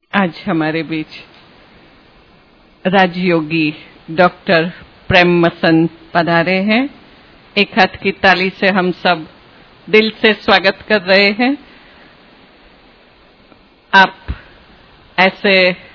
आज हमारे बीच राजयोगी डॉक्टर प्रेमसन पधारे हैं। एक हाथ की ताली से हम सब दिल से स्वागत कर रहे हैं। आप ऐसे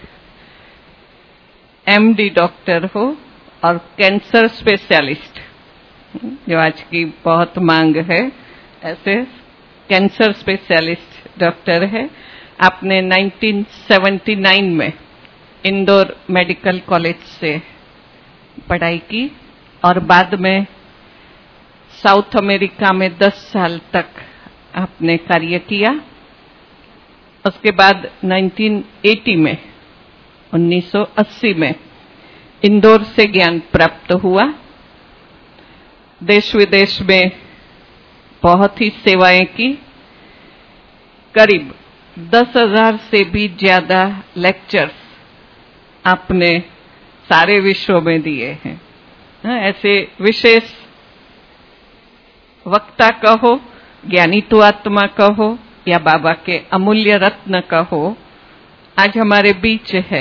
एमडी डॉक्टर हो और कैंसर स्पेशलिस्ट, जो आज की बहुत मांग है, ऐसे कैंसर स्पेशलिस्ट डॉक्टर है। आपने 1979 में इंदौर मेडिकल कॉलेज से पढ़ाई की और बाद में साउथ अमेरिका में 10 साल तक आपने कार्य किया। उसके बाद 1980 में इंदौर से ज्ञान प्राप्त हुआ। देश विदेश में बहुत ही सेवाएं की। करीब 10,000 से भी ज्यादा लेक्चर्स आपने सारे विश्व में दिए हैं। ऐसे विशेष वक्ता कहो, ज्ञानी तो आत्मा कहो या बाबा के अमूल्य रत्न कहो, आज हमारे बीच है।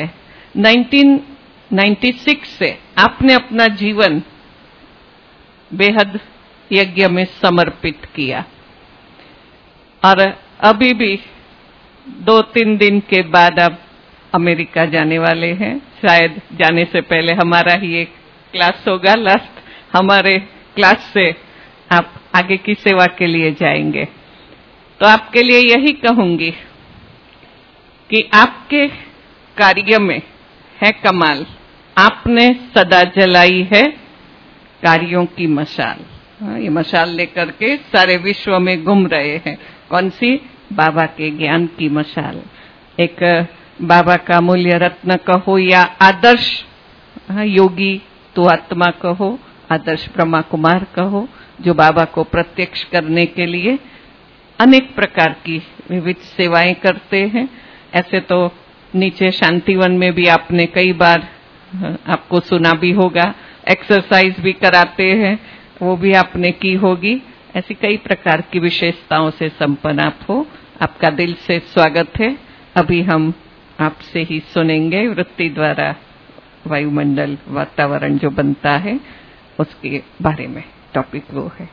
1996 से आपने अपना जीवन बेहद यज्ञ में समर्पित किया और अभी भी 2-3 दिन के बाद आप अमेरिका जाने वाले हैं। शायद जाने से पहले हमारा ही एक क्लास होगा, लास्ट हमारे क्लास से आप आगे की सेवा के लिए जाएंगे। तो आपके लिए यही कहूंगी कि आपके कार्य में है कमाल। आपने सदा जलाई है कार्यों की मशाल। ये मशाल लेकर के सारे विश्व में घूम रहे हैं। कौन सी? बाबा के ज्ञान की मशाल। एक बाबा का मूल्य रत्न कहो या आदर्श योगी तो आत्मा कहो, आदर्श ब्रह्मा कुमार कहो, जो बाबा को प्रत्यक्ष करने के लिए अनेक प्रकार की विविध सेवाएं करते हैं। ऐसे तो नीचे शांतिवन में भी आपने कई बार आपको सुना भी होगा, एक्सरसाइज भी कराते हैं, वो भी आपने की होगी। ऐसी कई प्रकार की विशेषताओं से संपन्न आप हो। आपका दिल से स्वागत है। अभी हम आपसे ही सुनेंगे वृत्ति द्वारा वायुमंडल वातावरण जो बनता है उसके बारे में। टॉपिक वो है।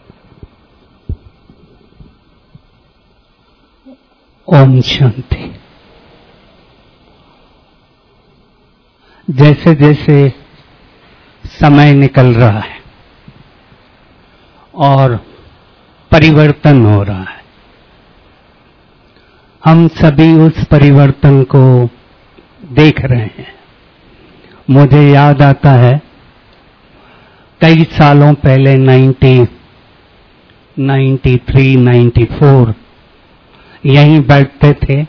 ओम शांति। जैसे जैसे समय निकल रहा है और परिवर्तन हो रहा है, हम सभी उस परिवर्तन को देख रहे हैं। मुझे याद आता है कई सालों पहले 93, 94 यहीं बैठते थे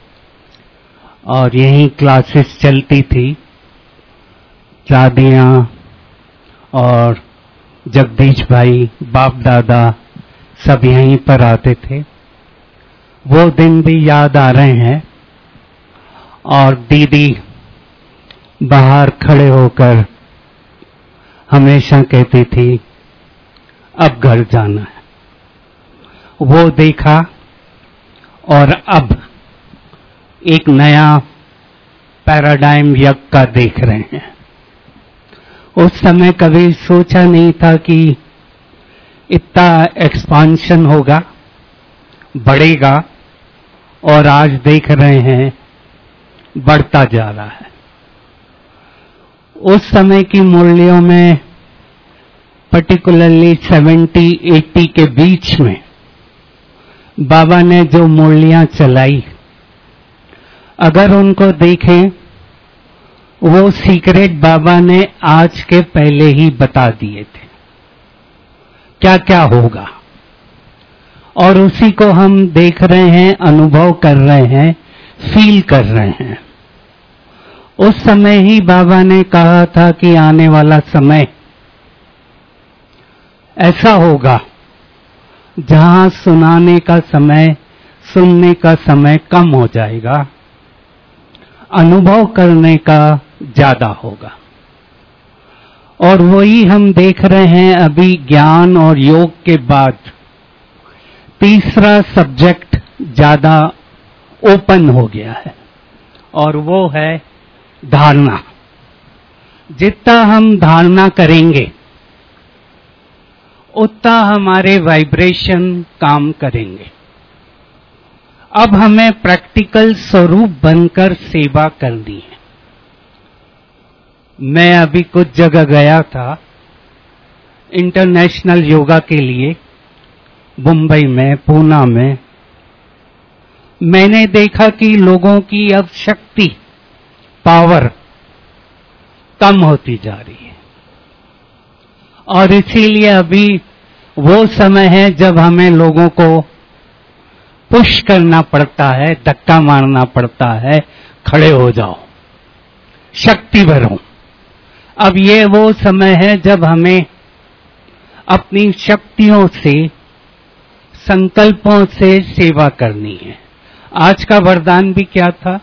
और यहीं क्लासेस चलती थी। दादियाँ और जगदीश भाई, बाप दादा सब यहीं पर आते थे। वो दिन भी याद आ रहे हैं। और दीदी बाहर खड़े होकर हमेशा कहती थी अब घर जाना है। वो देखा और अब एक नया पैराडाइम यज्ञ का देख रहे हैं। उस समय कभी सोचा नहीं था कि इतना एक्सपांशन होगा, बढ़ेगा, और आज देख रहे हैं बढ़ता जा रहा है। उस समय की मुरलियों में पर्टिकुलरली 70-80 के बीच में बाबा ने जो मुरलियां चलाई, अगर उनको देखें, वो सीक्रेट बाबा ने आज के पहले ही बता दिए थे क्या क्या होगा, और उसी को हम देख रहे हैं, अनुभव कर रहे हैं, फील कर रहे हैं। उस समय ही बाबा ने कहा था कि आने वाला समय ऐसा होगा जहां सुनाने का समय, सुनने का समय कम हो जाएगा, अनुभव करने का ज्यादा होगा। और वही हम देख रहे हैं। अभी ज्ञान और योग के बाद तीसरा सब्जेक्ट ज्यादा ओपन हो गया है और वो है धारणा। जितना हम धारणा करेंगे उतना हमारे वाइब्रेशन काम करेंगे। अब हमें प्रैक्टिकल स्वरूप बनकर सेवा करनी है। मैं अभी कुछ जगह गया था इंटरनेशनल योगा के लिए, मुंबई में, पूना में। मैंने देखा कि लोगों की अब शक्ति, पावर कम होती जा रही है और इसीलिए अभी वो समय है जब हमें लोगों को पुश करना पड़ता है, धक्का मारना पड़ता है, खड़े हो जाओ, शक्ति भरो। अब ये वो समय है जब हमें अपनी शक्तियों से, संकल्पों से सेवा करनी है। आज का वरदान भी क्या था?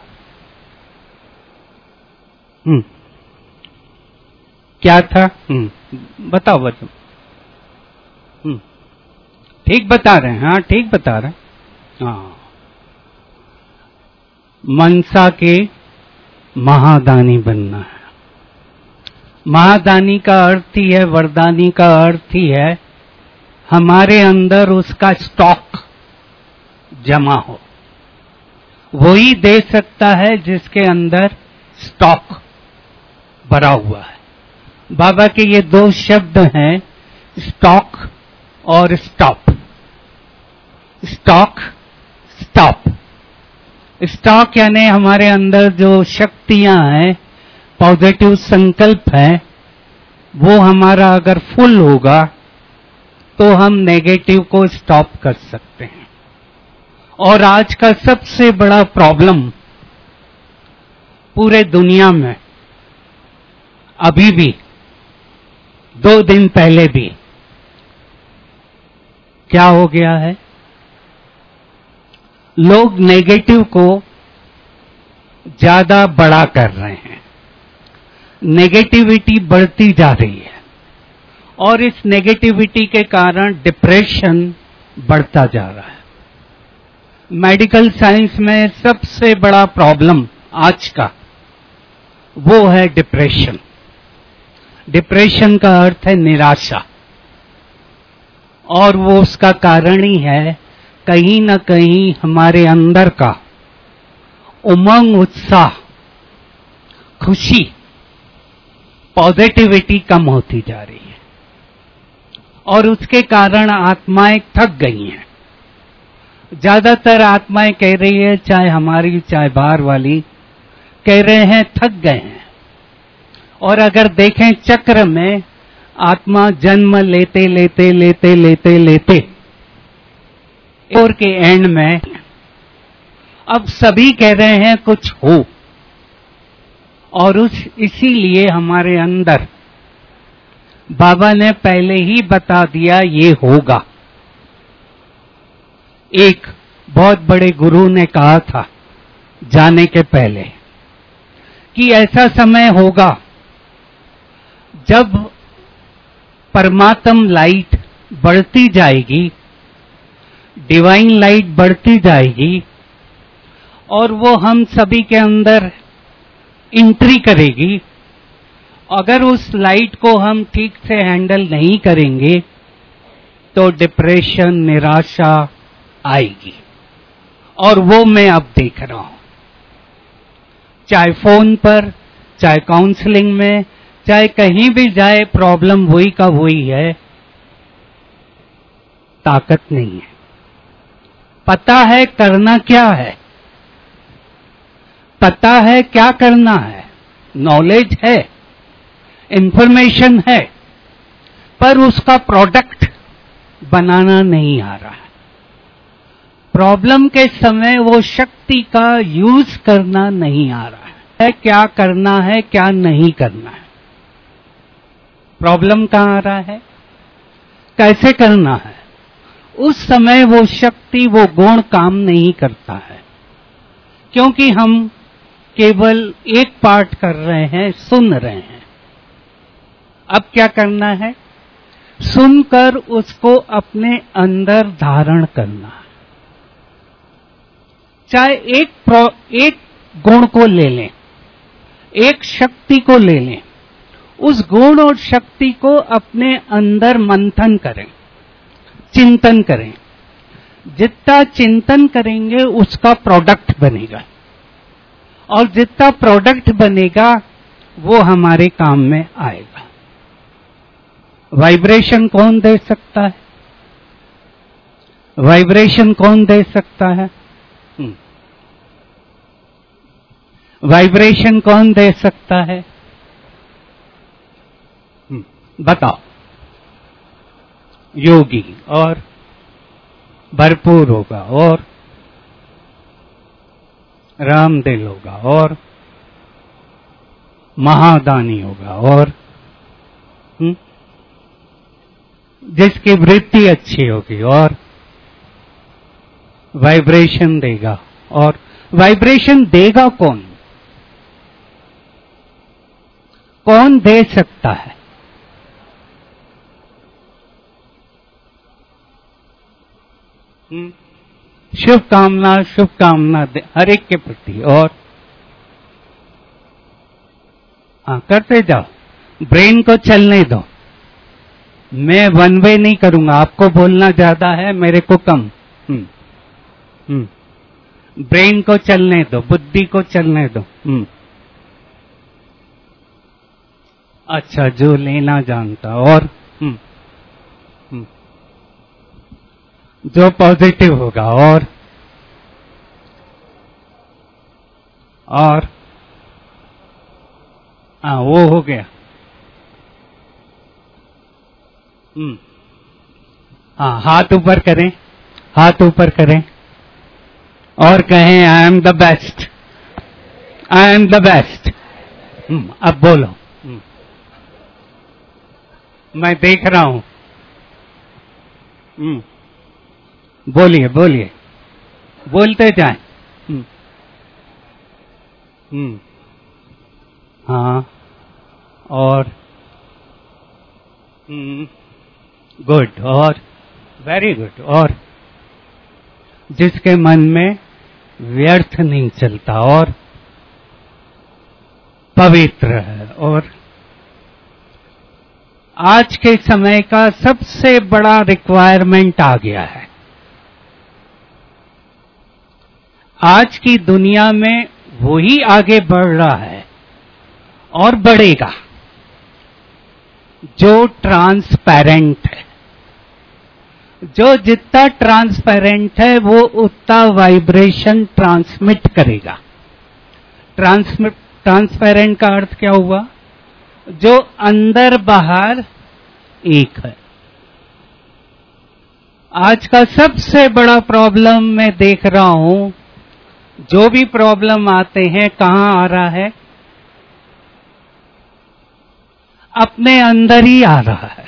क्या था? बताओ। ठीक बता रहे हैं? हाँ, ठीक बता रहे हैं। हाँ, मनसा के महादानी बनना है। महादानी का अर्थ ही है, वरदानी का अर्थ ही है हमारे अंदर उसका स्टॉक जमा हो। वही दे सकता है जिसके अंदर स्टॉक भरा हुआ है। बाबा के ये दो शब्द हैं, स्टॉक और स्टॉप। Stock, stop. स्टॉक यानी हमारे अंदर जो शक्तियां हैं, पॉजिटिव संकल्प है, वो हमारा अगर फुल होगा तो हम नेगेटिव को स्टॉप कर सकते हैं। और आज का सबसे बड़ा प्रॉब्लम पूरे दुनिया में, अभी भी, 2 दिन पहले भी, क्या हो गया है? लोग नेगेटिव को ज्यादा बड़ा कर रहे हैं। नेगेटिविटी बढ़ती जा रही है और इस नेगेटिविटी के कारण डिप्रेशन बढ़ता जा रहा है। मेडिकल साइंस में सबसे बड़ा प्रॉब्लम आज का वो है डिप्रेशन। डिप्रेशन का अर्थ है निराशा, और वो उसका कारण ही है कहीं न कहीं हमारे अंदर का उमंग, उत्साह, खुशी, पॉजिटिविटी कम होती जा रही है और उसके कारण आत्माएं थक गई हैं। ज्यादातर आत्माएं कह रही है, चाहे हमारी चाहे बाहर वाली, कह रहे हैं थक गए हैं। और अगर देखें चक्र में, आत्मा जन्म लेते लेते लेते लेते लेते और के एंड में अब सभी कह रहे हैं कुछ हो, और इसीलिए हमारे अंदर बाबा ने पहले ही बता दिया ये होगा। एक बहुत बड़े गुरु ने कहा था जाने के पहले कि ऐसा समय होगा जब परमात्म लाइट बढ़ती जाएगी, डिवाइन लाइट बढ़ती जाएगी और वो हम सभी के अंदर एंट्री करेगी। अगर उस लाइट को हम ठीक से हैंडल नहीं करेंगे तो डिप्रेशन, निराशा आएगी। और वो मैं अब देख रहा हूं, चाहे फोन पर, चाहे काउंसलिंग में, चाहे कहीं भी जाए, प्रॉब्लम वही का वही है, ताकत नहीं है। पता है करना क्या है, पता है क्या करना है, नॉलेज है, इंफॉर्मेशन है, पर उसका प्रोडक्ट बनाना नहीं आ रहा है। प्रॉब्लम के समय वो शक्ति का यूज करना नहीं आ रहा है। क्या करना है, क्या नहीं करना है। प्रॉब्लम कहां आ रहा है, कैसे करना है, उस समय वो शक्ति, वो गुण काम नहीं करता है, क्योंकि हम केवल एक पार्ट कर रहे हैं, सुन रहे हैं। अब क्या करना है, सुनकर उसको अपने अंदर धारण करना है। चाहे एक गुण को ले लें, एक शक्ति को ले लें, उस गुण और शक्ति को अपने अंदर मंथन करें, चिंतन करें। जितना चिंतन करेंगे उसका प्रोडक्ट बनेगा, और जितना प्रोडक्ट बनेगा वो हमारे काम में आएगा। वाइब्रेशन कौन दे सकता है? वाइब्रेशन कौन दे सकता है? वाइब्रेशन कौन दे सकता है? बताओ। योगी, और भरपूर होगा, और रामदिल होगा, और महादानी होगा, और जिसकी वृत्ति अच्छी होगी, और वाइब्रेशन देगा। और वाइब्रेशन देगा कौन? कौन दे सकता है? शुभकामना, शुभकामना हर एक के प्रति। और करते जाओ, ब्रेन को चलने दो। मैं वन वे नहीं करूंगा, आपको बोलना ज्यादा है, मेरे को कम। ब्रेन को चलने दो, बुद्धि को चलने दो। अच्छा, जो लेना जानता, और जो पॉजिटिव होगा, और वो हो गया। हाथ ऊपर करें, हाथ ऊपर करें, और कहें I am the best, I am the best. अब बोलो। मैं देख रहा हूं। बोलिए, बोलिए, बोलते जाएं। हाँ, और गुड, और वेरी गुड। और जिसके मन में व्यर्थ नहीं चलता, और पवित्र है। और आज के समय का सबसे बड़ा रिक्वायरमेंट आ गया है। आज की दुनिया में वही आगे बढ़ रहा है और बढ़ेगा जो ट्रांसपेरेंट है। जो जितना ट्रांसपेरेंट है वो उतना वाइब्रेशन ट्रांसमिट करेगा। ट्रांसपेरेंट का अर्थ क्या हुआ? जो अंदर बाहर एक है। आज का सबसे बड़ा प्रॉब्लम मैं देख रहा हूं, जो भी प्रॉब्लम आते हैं कहां आ रहा है? अपने अंदर ही आ रहा है।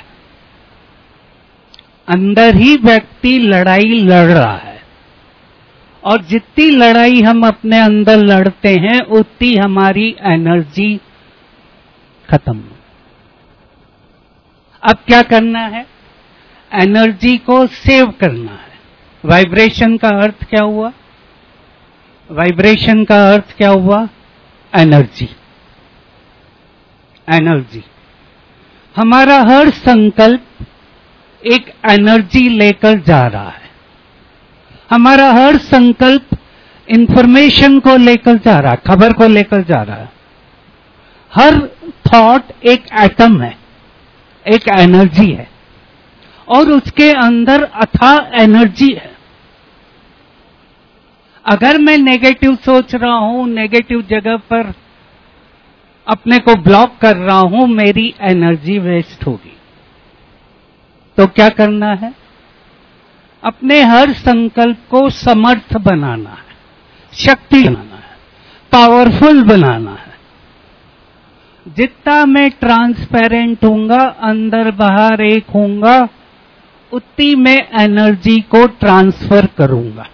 अंदर ही व्यक्ति लड़ाई लड़ रहा है, और जितनी लड़ाई हम अपने अंदर लड़ते हैं उतनी हमारी एनर्जी खत्म। अब क्या करना है? एनर्जी को सेव करना है। वाइब्रेशन का अर्थ क्या हुआ? वाइब्रेशन का अर्थ क्या हुआ? एनर्जी। एनर्जी। हमारा हर संकल्प एक एनर्जी लेकर जा रहा है। हमारा हर संकल्प इंफॉर्मेशन को लेकर जा रहा है, खबर को लेकर जा रहा है। हर थॉट एक एटम है, एक एनर्जी है, और उसके अंदर अथाह एनर्जी है। अगर मैं नेगेटिव सोच रहा हूं, नेगेटिव जगह पर अपने को ब्लॉक कर रहा हूं, मेरी एनर्जी वेस्ट होगी। तो क्या करना है? अपने हर संकल्प को समर्थ बनाना है, शक्ति बनाना है, पावरफुल बनाना है। जितना मैं ट्रांसपेरेंट हूंगा, अंदर बाहर एक हूंगा, उतनी मैं एनर्जी को ट्रांसफर करूंगा।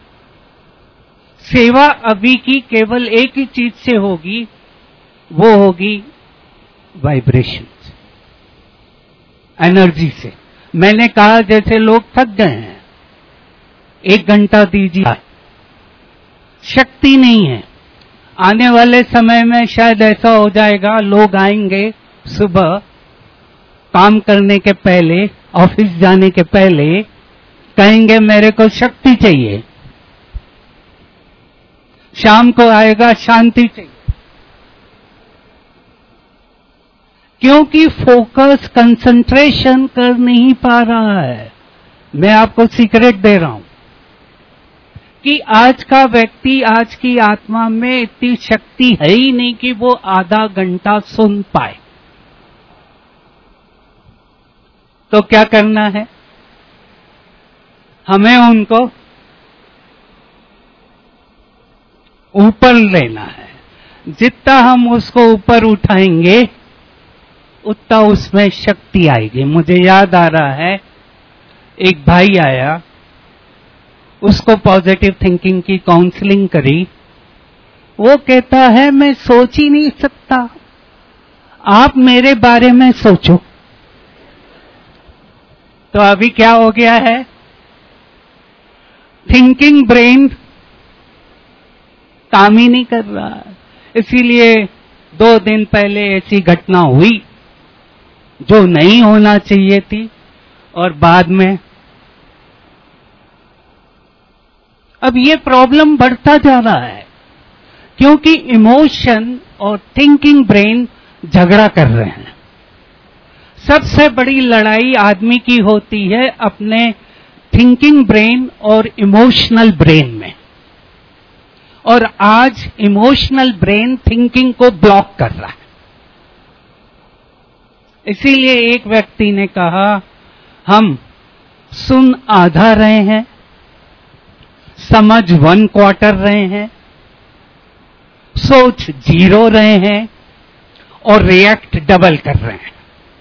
सेवा अभी की केवल एक ही चीज से होगी, वो होगी वाइब्रेशन, एनर्जी से। मैंने कहा जैसे लोग थक गए हैं, 1 घंटा दीजिए, शक्ति नहीं है। आने वाले समय में शायद ऐसा हो जाएगा, लोग आएंगे सुबह काम करने के पहले, ऑफिस जाने के पहले, कहेंगे मेरे को शक्ति चाहिए, शाम को आएगा शांति चाहिए, क्योंकि फोकस कंसंट्रेशन कर नहीं पा रहा है। मैं आपको सीक्रेट दे रहा हूं कि आज का व्यक्ति, आज की आत्मा में इतनी शक्ति है ही नहीं कि वो आधा घंटा सुन पाए। तो क्या करना है? हमें उनको ऊपर लेना है। जितना हम उसको ऊपर उठाएंगे उतना उसमें शक्ति आएगी। मुझे याद आ रहा है, एक भाई आया, उसको पॉजिटिव थिंकिंग की काउंसलिंग करी। वो कहता है मैं सोच ही नहीं सकता, आप मेरे बारे में सोचो। तो अभी क्या हो गया है? थिंकिंग ब्रेन काम ही नहीं कर रहा है। इसीलिए 2 दिन पहले ऐसी घटना हुई जो नहीं होना चाहिए थी, और बाद में अब ये प्रॉब्लम बढ़ता जा रहा है, क्योंकि इमोशन और थिंकिंग ब्रेन झगड़ा कर रहे हैं। सबसे बड़ी लड़ाई आदमी की होती है अपने थिंकिंग ब्रेन और इमोशनल ब्रेन में, और आज इमोशनल ब्रेन थिंकिंग को ब्लॉक कर रहा है। इसीलिए एक व्यक्ति ने कहा, हम सुन आधा रहे हैं, समझ 1/4 रहे हैं, सोच 0 रहे हैं, और रिएक्ट डबल कर रहे हैं।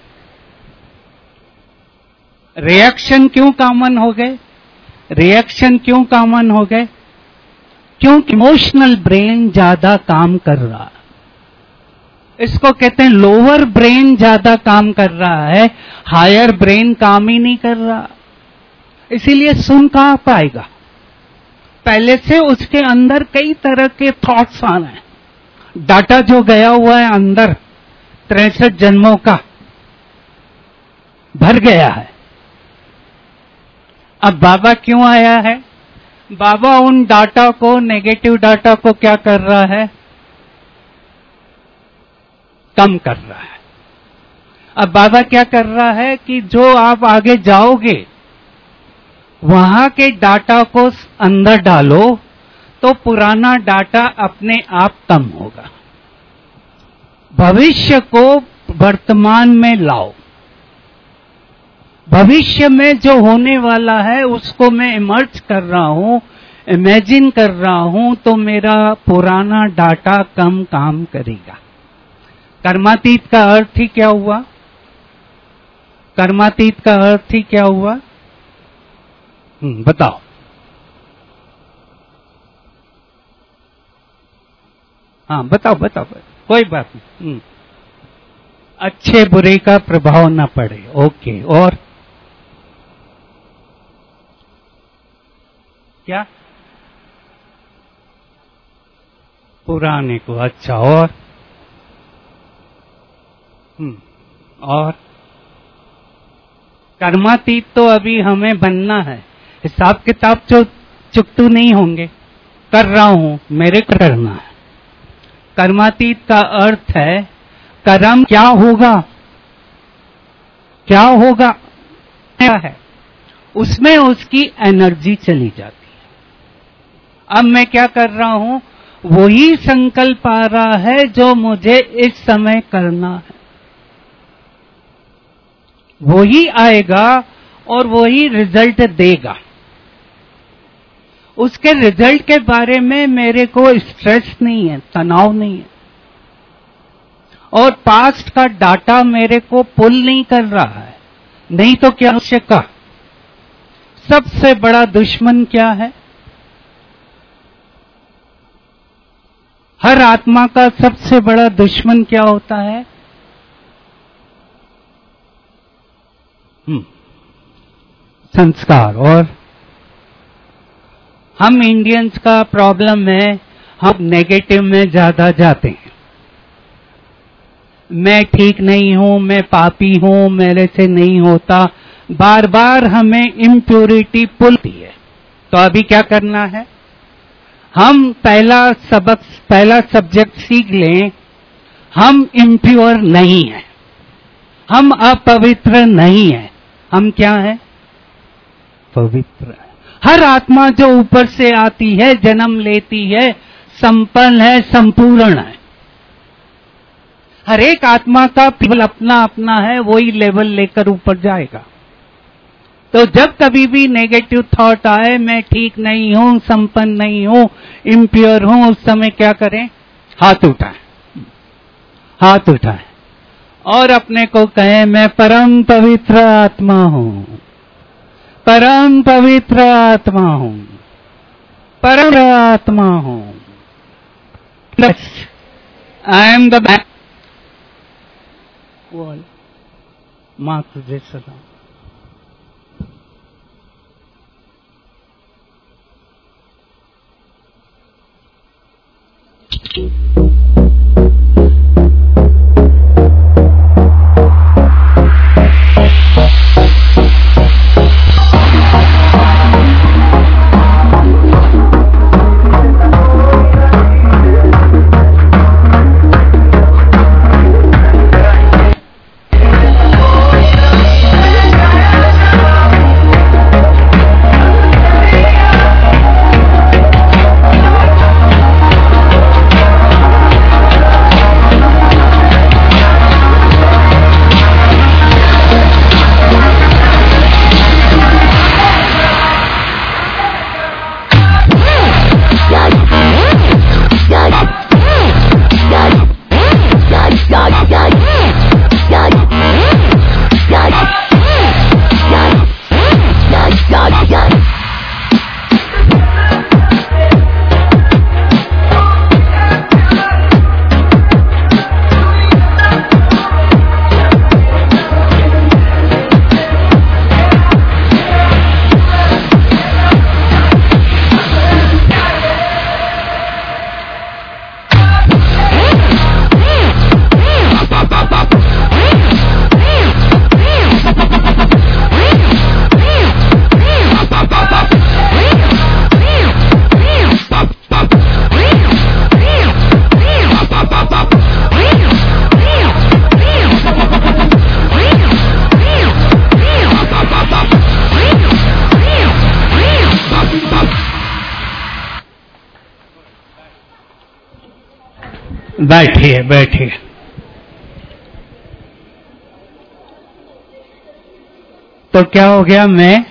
रिएक्शन क्यों कॉमन हो गए? रिएक्शन क्यों कॉमन हो गए? क्योंकि इमोशनल ब्रेन ज्यादा काम कर रहा है। इसको कहते हैं लोअर ब्रेन ज्यादा काम कर रहा है, हायर ब्रेन काम ही नहीं कर रहा। इसीलिए सुन कहां पाएगा? पहले से उसके अंदर कई तरह के थॉट्स आ रहे हैं, डाटा जो गया हुआ है अंदर 63 जन्मों का भर गया है। अब बाबा क्यों आया है? बाबा उन डाटा को, नेगेटिव डाटा को क्या कर रहा है? कम कर रहा है। अब बाबा क्या कर रहा है कि जो आप आगे जाओगे वहां के डाटा को अंदर डालो तो पुराना डाटा अपने आप कम होगा। भविष्य को वर्तमान में लाओ। भविष्य में जो होने वाला है उसको मैं इमर्ज कर रहा हूं, इमेजिन कर रहा हूं, तो मेरा पुराना डाटा कम काम करेगा। कर्मातीत का अर्थ ही क्या हुआ? कर्मातीत का अर्थ ही क्या हुआ? बताओ। हाँ बताओ बताओ, कोई बात नहीं। अच्छे बुरे का प्रभाव ना पड़े। ओके, और क्या? पुराने को। अच्छा, और कर्मातीत तो अभी हमें बनना है। हिसाब किताब जो चुकतू नहीं होंगे, कर रहा हूं, मेरे को करना है। कर्मातीत का अर्थ है कर्म क्या होगा, क्या होगा, क्या है, उसमें उसकी एनर्जी चली जाती है। अब मैं क्या कर रहा हूं? वही संकल्प आ रहा है जो मुझे इस समय करना है, वही आएगा और वही रिजल्ट देगा। उसके रिजल्ट के बारे में मेरे को स्ट्रेस नहीं है, तनाव नहीं है, और पास्ट का डाटा मेरे को पुल नहीं कर रहा है। नहीं तो क्या मनुष्य का सबसे बड़ा दुश्मन क्या है? हर आत्मा का सबसे बड़ा दुश्मन क्या होता है? संस्कार। और हम इंडियंस का प्रॉब्लम है, हम नेगेटिव में ज्यादा जाते हैं। मैं ठीक नहीं हूं, मैं पापी हूं, मेरे से नहीं होता, बार बार हमें इम्प्योरिटी पुलती है। तो अभी क्या करना है, हम पहला सब्जेक्ट सीख लें, हम इम्प्योर नहीं हैं, हम अपवित्र नहीं हैं, हम क्या हैं, पवित्र। हर आत्मा जो ऊपर से आती है, जन्म लेती है, संपन्न है, संपूर्ण है। हर एक आत्मा का केवल अपना अपना है, वही लेवल लेकर ऊपर जाएगा। तो जब कभी भी नेगेटिव थॉट आए, मैं ठीक नहीं हूं, संपन्न नहीं हूं, इम्प्योर हूं, उस समय क्या करें, हाथ उठाएं, हाथ उठाएं और अपने को कहें, मैं परम पवित्र आत्मा हूं, परम पवित्र आत्मा हूं, परम आत्मा हूं। आई एम द माँ तुझे सलाम। बैठिए बैठिए। तो क्या हो गया, मैं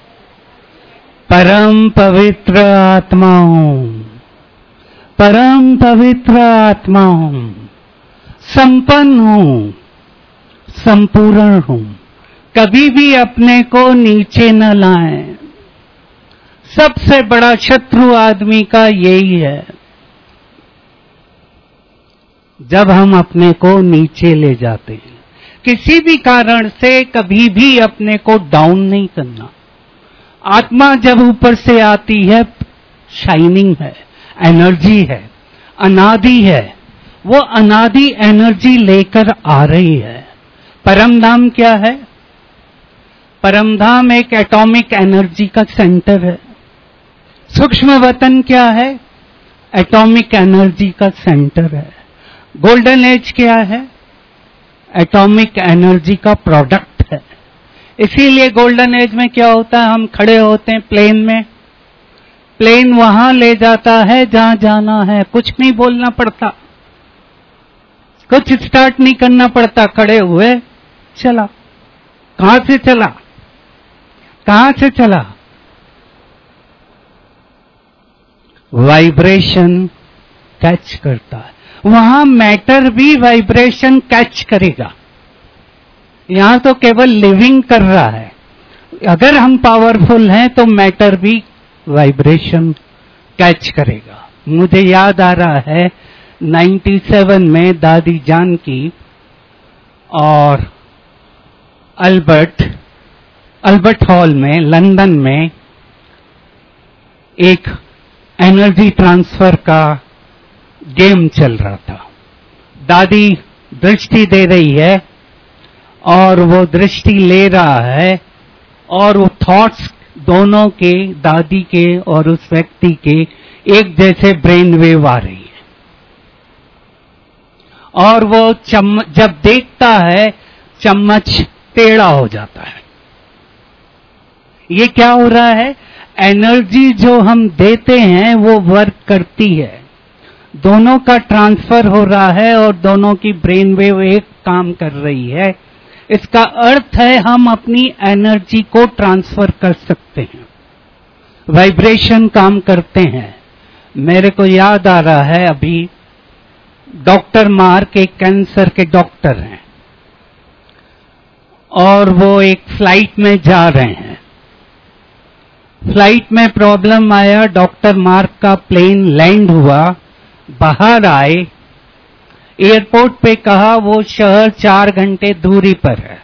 परम पवित्र आत्मा हूं, परम पवित्र आत्मा हूं, संपन्न हूं, संपूर्ण हूं। कभी भी अपने को नीचे न लाएं। सबसे बड़ा शत्रु आदमी का यही है, जब हम अपने को नीचे ले जाते हैं। किसी भी कारण से कभी भी अपने को डाउन नहीं करना। आत्मा जब ऊपर से आती है, शाइनिंग है, एनर्जी है, अनादि है, वो अनादि एनर्जी लेकर आ रही है। परम धाम क्या है? परम धाम एक एटॉमिक एनर्जी का सेंटर है। सूक्ष्म वतन क्या है? एटॉमिक एनर्जी का सेंटर है। गोल्डन एज क्या है? एटॉमिक एनर्जी का प्रोडक्ट है। इसीलिए गोल्डन एज में क्या होता है, हम खड़े होते हैं प्लेन में, प्लेन वहां ले जाता है जहां जाना है, कुछ नहीं बोलना पड़ता, कुछ स्टार्ट नहीं करना पड़ता, खड़े हुए चला। कहां से चला? कहां से चला? वाइब्रेशन कैच करता है। वहां मैटर भी वाइब्रेशन कैच करेगा। यहां तो केवल लिविंग कर रहा है। अगर हम पावरफुल हैं तो मैटर भी वाइब्रेशन कैच करेगा। मुझे याद आ रहा है 97 में दादी जान की और अल्बर्ट हॉल में लंदन में एक एनर्जी ट्रांसफर का गेम चल रहा था। दादी दृष्टि दे रही है और वो दृष्टि ले रहा है और वो थॉट्स दोनों के, दादी के और उस व्यक्ति के एक जैसे ब्रेन वेव आ रही है। और वो जब देखता है चम्मच टेढ़ा हो जाता है। ये क्या हो रहा है? एनर्जी जो हम देते हैं वो वर्क करती है, दोनों का ट्रांसफर हो रहा है और दोनों की ब्रेन वेव एक काम कर रही है। इसका अर्थ है हम अपनी एनर्जी को ट्रांसफर कर सकते हैं, वाइब्रेशन काम करते हैं। मेरे को याद आ रहा है, अभी डॉक्टर मार्क एक कैंसर के डॉक्टर हैं और वो एक फ्लाइट में जा रहे हैं। फ्लाइट में प्रॉब्लम आया, डॉक्टर मार्क का प्लेन लैंड हुआ, बाहर आए, एयरपोर्ट पे कहा वो शहर 4 घंटे दूरी पर है।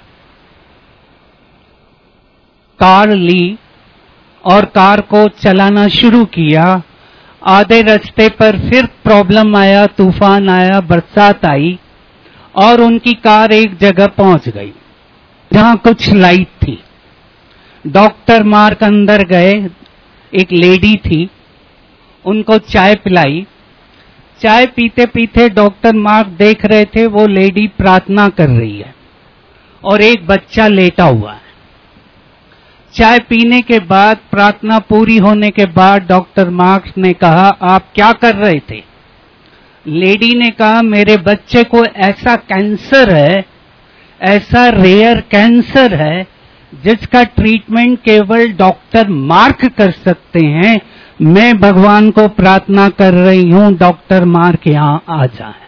कार ली और कार को चलाना शुरू किया। आधे रास्ते पर फिर प्रॉब्लम आया, तूफान आया, बरसात आई और उनकी कार एक जगह पहुंच गई जहां कुछ लाइट थी। डॉक्टर मार्क अंदर गए, एक लेडी थी, उनको चाय पिलाई। चाय पीते पीते डॉक्टर मार्क देख रहे थे वो लेडी प्रार्थना कर रही है और एक बच्चा लेटा हुआ है। चाय पीने के बाद, प्रार्थना पूरी होने के बाद डॉक्टर मार्क्स ने कहा, आप क्या कर रहे थे? लेडी ने कहा, मेरे बच्चे को ऐसा कैंसर है, ऐसा रेयर कैंसर है जिसका ट्रीटमेंट केवल डॉक्टर मार्क कर सकते हैं। मैं भगवान को प्रार्थना कर रही हूं डॉक्टर मार्क यहां आ जाए।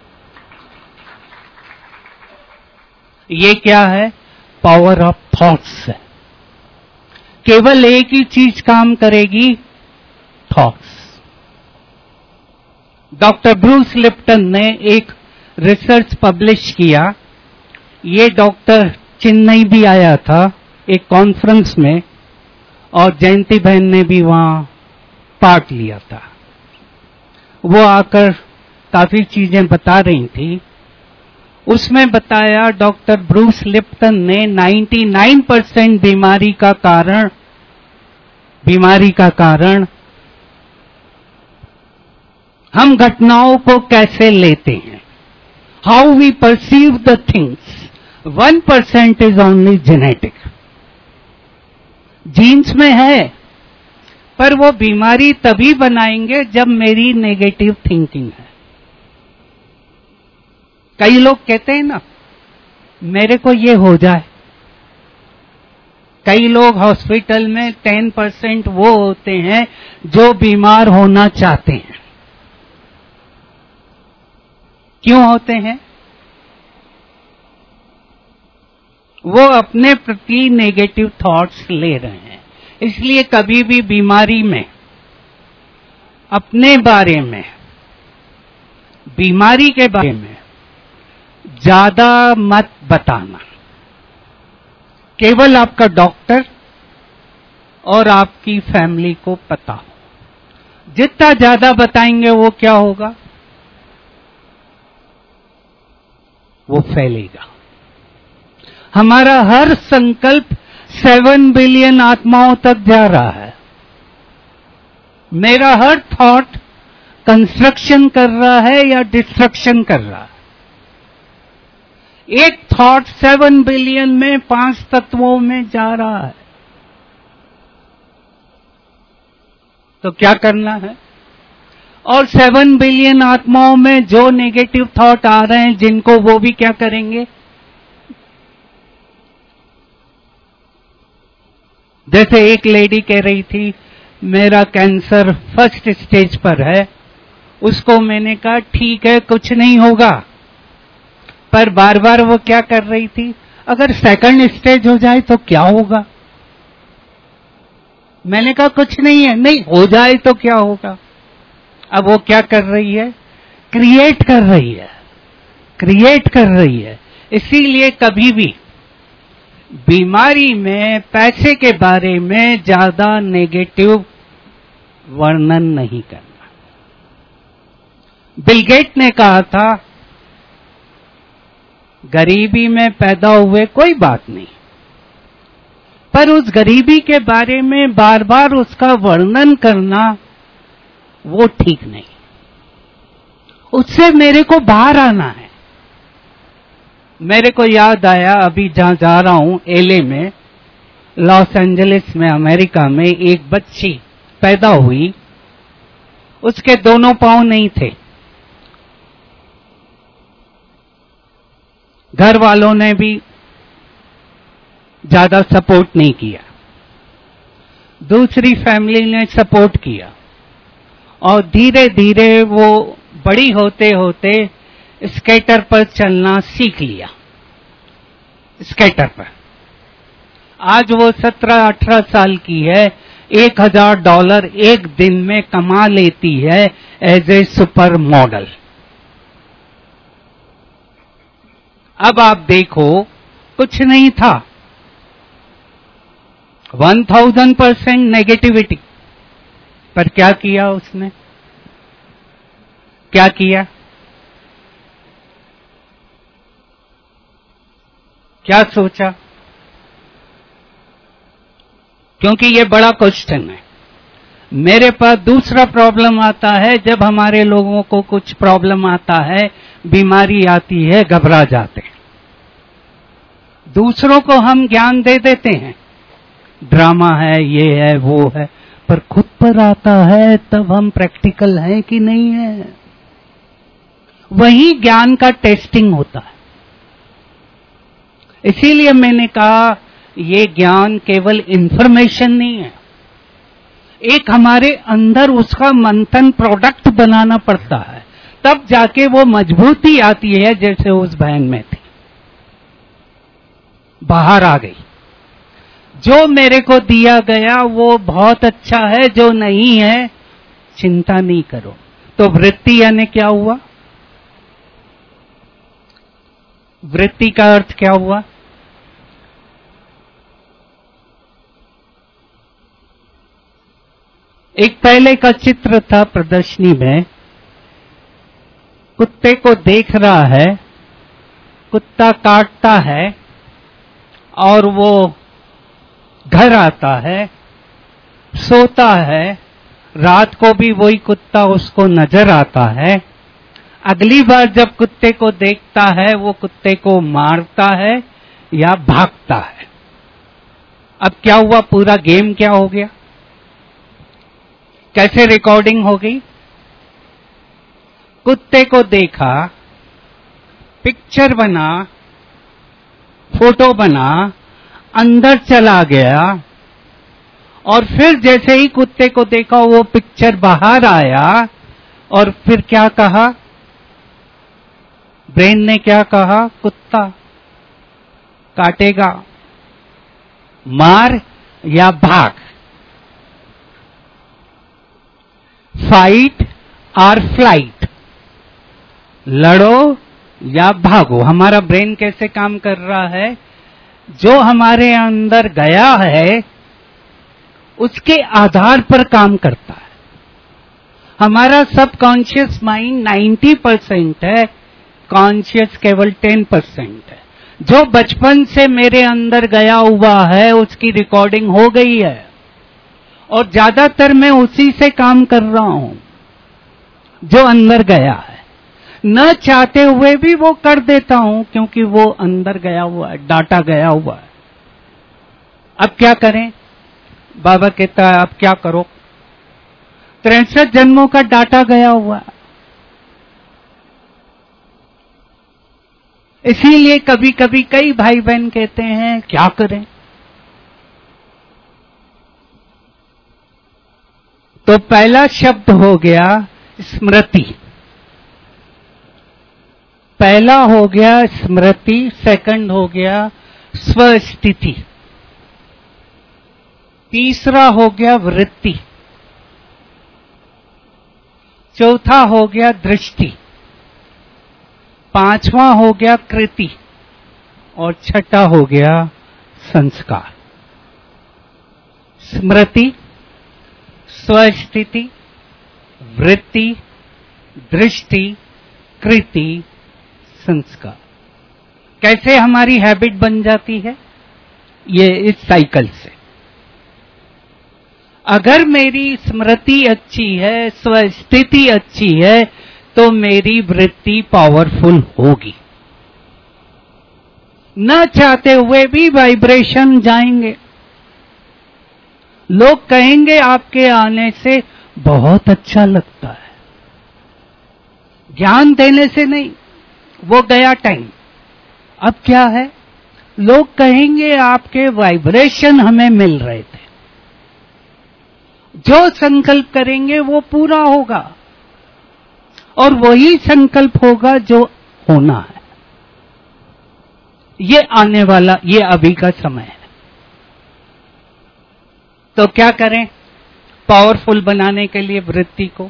ये क्या है? पावर ऑफ थॉट्स है। केवल एक ही चीज काम करेगी, थॉट्स। डॉक्टर ब्रूस लिप्टन ने एक रिसर्च पब्लिश किया। ये डॉक्टर चेन्नई भी आया था एक कॉन्फ्रेंस में और जयंती बहन ने भी वहां पार्ट लिया था। वो आकर काफी चीजें बता रही थी। उसमें बताया डॉक्टर ब्रूस लिप्टन ने 99% बीमारी का कारण हम घटनाओं को कैसे लेते हैं, how we perceive the things. 1% is only genetic, genes में है, पर वो बीमारी तभी बनाएंगे जब मेरी नेगेटिव थिंकिंग है। कई लोग कहते हैं ना, मेरे को ये हो जाए। कई लोग हॉस्पिटल में 10% वो होते हैं जो बीमार होना चाहते हैं। क्यों होते हैं? वो अपने प्रति नेगेटिव थॉट्स ले रहे हैं। इसलिए कभी भी बीमारी में, अपने बारे में, बीमारी के बारे में ज्यादा मत बताना। केवल आपका डॉक्टर और आपकी फैमिली को पता हो। जितना ज्यादा बताएंगे वो क्या होगा? वो फैलेगा। हमारा हर संकल्प 7 बिलियन आत्माओं तक जा रहा है। मेरा हर थॉट कंस्ट्रक्शन कर रहा है या डिस्ट्रक्शन कर रहा है। एक थॉट 7 बिलियन में 5 तत्वों में जा रहा है। तो क्या करना है? और 7 बिलियन आत्माओं में जो नेगेटिव थॉट आ रहे हैं जिनको, वो भी क्या करेंगे? जैसे एक लेडी कह रही थी, मेरा कैंसर 1st स्टेज पर है। उसको मैंने कहा ठीक है, कुछ नहीं होगा, पर बार बार वो क्या कर रही थी, अगर 2nd स्टेज हो जाए तो क्या होगा? मैंने कहा कुछ नहीं है, नहीं हो जाए तो क्या होगा? अब वो क्या कर रही है? क्रिएट कर रही है। इसीलिए कभी भी बीमारी में, पैसे के बारे में ज्यादा नेगेटिव वर्णन नहीं करना। बिल गेट ने कहा था गरीबी में पैदा हुए कोई बात नहीं, पर उस गरीबी के बारे में बार बार उसका वर्णन करना वो ठीक नहीं। उससे मेरे को बाहर आना है। मेरे को याद आया, अभी जहां जा रहा हूं एलए में, लॉस एंजलिस में, अमेरिका में, एक बच्ची पैदा हुई, उसके दोनों पांव नहीं थे। घर वालों ने भी ज्यादा सपोर्ट नहीं किया, दूसरी फैमिली ने सपोर्ट किया, और धीरे धीरे वो बड़ी होते होते स्केटर पर चलना सीख लिया। स्केटर पर आज वो 17-18 साल की है, $1000 एक दिन में कमा लेती है एज ए सुपर मॉडल। अब आप देखो, कुछ नहीं था, 1000% नेगेटिविटी, पर क्या किया उसने? क्या किया? क्या सोचा? क्योंकि ये बड़ा क्वेश्चन है। मेरे पास दूसरा प्रॉब्लम आता है, जब हमारे लोगों को कुछ प्रॉब्लम आता है, बीमारी आती है, घबरा जाते हैं। दूसरों को हम ज्ञान दे देते हैं, ड्रामा है, ये है, वो है, पर खुद पर आता है तब हम प्रैक्टिकल हैं कि नहीं है। वही ज्ञान का टेस्टिंग होता है। इसीलिए मैंने कहा ये ज्ञान केवल इंफॉर्मेशन नहीं है, एक हमारे अंदर उसका मंथन प्रोडक्ट बनाना पड़ता है, तब जाके वो मजबूती आती है। जैसे उस बहन में थी, बाहर आ गई। जो मेरे को दिया गया वो बहुत अच्छा है, जो नहीं है चिंता नहीं करो। तो वृत्ति यानी क्या हुआ? वृत्ति का अर्थ क्या हुआ? एक पहले का चित्र था प्रदर्शनी में, कुत्ते को देख रहा है, कुत्ता काटता है और वो घर आता है, सोता है, रात को भी वही कुत्ता उसको नजर आता है। अगली बार जब कुत्ते को देखता है, वो कुत्ते को मारता है या भागता है। अब क्या हुआ? पूरा गेम क्या हो गया? कैसे रिकॉर्डिंग हो गई? कुत्ते को देखा, पिक्चर बना, फोटो बना, अंदर चला गया, और फिर जैसे ही कुत्ते को देखा वो पिक्चर बाहर आया, और फिर क्या कहा? ब्रेन ने क्या कहा? कुत्ता काटेगा, मार या भाग, फाइट और फ्लाइट, लड़ो या भागो। हमारा ब्रेन कैसे काम कर रहा है? जो हमारे अंदर गया है उसके आधार पर काम करता है। हमारा सबकॉन्शियस माइंड 90% है, कॉन्शियस केवल 10% है। जो बचपन से मेरे अंदर गया हुआ है उसकी रिकॉर्डिंग हो गई है, और ज्यादातर मैं उसी से काम कर रहा हूं जो अंदर गया है। न चाहते हुए भी वो कर देता हूं, क्योंकि वो अंदर गया हुआ है, डाटा गया हुआ है। अब क्या करें? बाबा कहता है अब क्या करो? 63 जन्मों का डाटा गया हुआ है। इसीलिए कभी कभी कई भाई बहन कहते हैं क्या करें? तो पहला शब्द हो गया स्मृति। पहला हो गया स्मृति, सेकंड हो गया स्वस्थिति, तीसरा हो गया वृत्ति, चौथा हो गया दृष्टि, पांचवा हो गया कृति, और छठा हो गया संस्कार। स्मृति, स्वस्थिति, वृत्ति, दृष्टि, कृति, संस्कार। कैसे हमारी हैबिट बन जाती है? ये इस साइकिल से। अगर मेरी स्मृति अच्छी है, स्वस्थिति अच्छी है, तो मेरी वृत्ति पावरफुल होगी। न चाहते हुए भी वाइब्रेशन जाएंगे। लोग कहेंगे आपके आने से बहुत अच्छा लगता है। ज्ञान देने से नहीं, वो गया टाइम। अब क्या है? लोग कहेंगे आपके वाइब्रेशन हमें मिल रहे थे। जो संकल्प करेंगे वो पूरा होगा, और वही संकल्प होगा जो होना है। ये आने वाला, ये अभी का समय है। तो क्या करें पावरफुल बनाने के लिए वृत्ति को?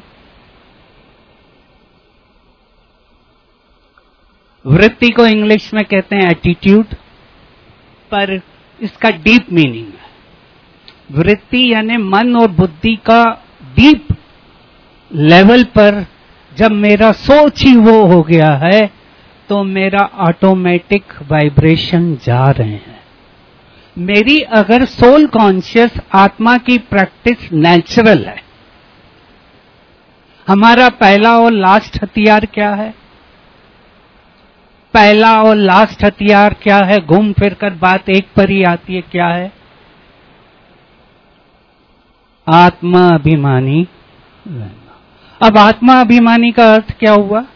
वृत्ति को इंग्लिश में कहते हैं एटीट्यूड, पर इसका डीप मीनिंग है। वृत्ति यानी मन और बुद्धि का डीप लेवल पर जब मेरा सोच ही वो हो गया है, तो मेरा ऑटोमेटिक वाइब्रेशन जा रहे हैं। मेरी अगर सोल कॉन्शियस आत्मा की प्रैक्टिस नेचुरल है, हमारा पहला और लास्ट हथियार क्या है? पहला और लास्ट हथियार क्या है? घूम फिर कर बात एक पर ही आती है, क्या है? आत्मा अभिमानी रहना। अब आत्मा अभिमानी का अर्थ क्या हुआ?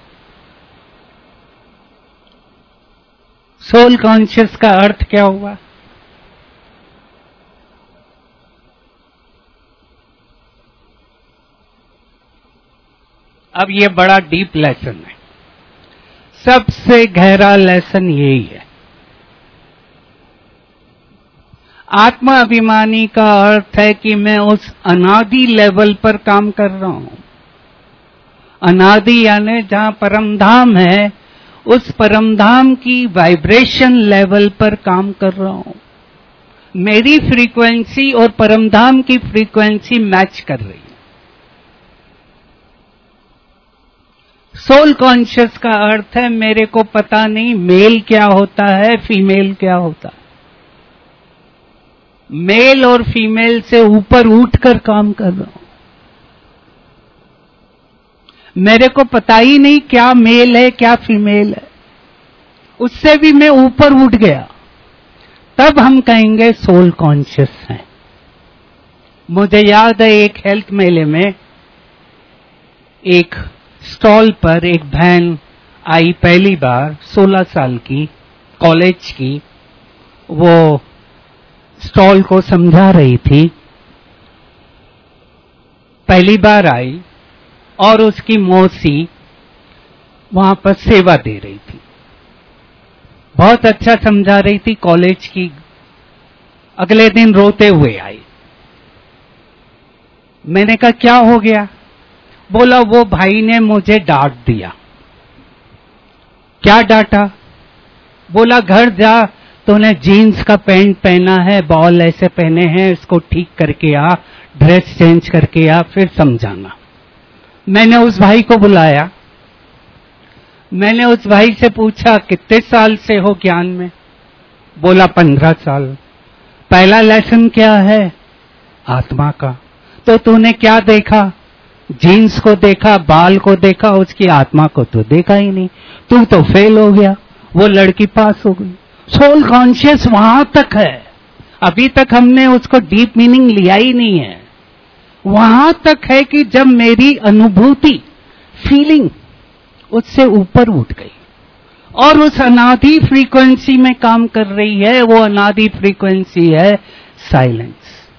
सोल कॉन्शियस का अर्थ क्या हुआ? अब ये बड़ा डीप लेसन है, सबसे गहरा लेसन यही है। आत्मा अभिमानी का अर्थ है कि मैं उस अनादि लेवल पर काम कर रहा हूं। अनादि यानी जहां परमधाम है, उस परमधाम की वाइब्रेशन लेवल पर काम कर रहा हूं। मेरी फ्रीक्वेंसी और परमधाम की फ्रीक्वेंसी मैच कर रही है। सोल कॉन्शियस का अर्थ है मेरे को पता नहीं मेल क्या होता है, फीमेल क्या होता है। मेल और फीमेल से ऊपर उठकर काम कर रहा हूं। मेरे को पता ही नहीं क्या मेल है क्या फीमेल है, उससे भी मैं ऊपर उठ गया, तब हम कहेंगे सोल कॉन्शियस है। मुझे याद है एक हेल्थ मेले में एक स्टॉल पर एक बहन आई, पहली बार, 16 साल की, कॉलेज की। वो स्टॉल को समझा रही थी, पहली बार आई, और उसकी मौसी वहां पर सेवा दे रही थी। बहुत अच्छा समझा रही थी, कॉलेज की। अगले दिन रोते हुए आई। मैंने कहा क्या हो गया? बोला वो भाई ने मुझे डांट दिया। क्या डांटा? बोला घर जा, तूने जीन्स का पैंट पहना है, बॉल ऐसे पहने हैं, इसको ठीक करके आ, ड्रेस चेंज करके आ, फिर समझाना। मैंने उस भाई को बुलाया। मैंने उस भाई से पूछा कितने साल से हो ज्ञान में? बोला 15 साल। पहला लेसन क्या है? आत्मा का। तो तूने क्या देखा? जीन्स को देखा, बाल को देखा, उसकी आत्मा को तो देखा ही नहीं। तू तो फेल हो गया, वो लड़की पास हो गई। सोल कॉन्शियस वहां तक है, अभी तक हमने उसको डीप मीनिंग लिया ही नहीं है। वहां तक है कि जब मेरी अनुभूति, फीलिंग उससे ऊपर उठ गई और उस अनादि फ्रीक्वेंसी में काम कर रही है। वो अनादि फ्रीक्वेंसी है साइलेंस।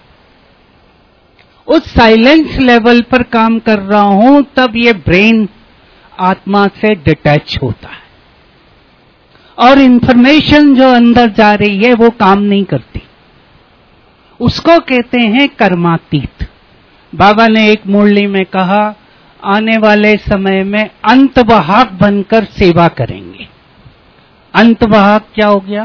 उस साइलेंस लेवल पर काम कर रहा हूं, तब ये ब्रेन आत्मा से डिटैच होता है और इंफॉर्मेशन जो अंदर जा रही है वो काम नहीं करती। उसको कहते हैं कर्मातीत। बाबा ने एक मुरली में कहा, आने वाले समय में अंतवाहक बनकर सेवा करेंगे। अंतवाहक क्या हो गया?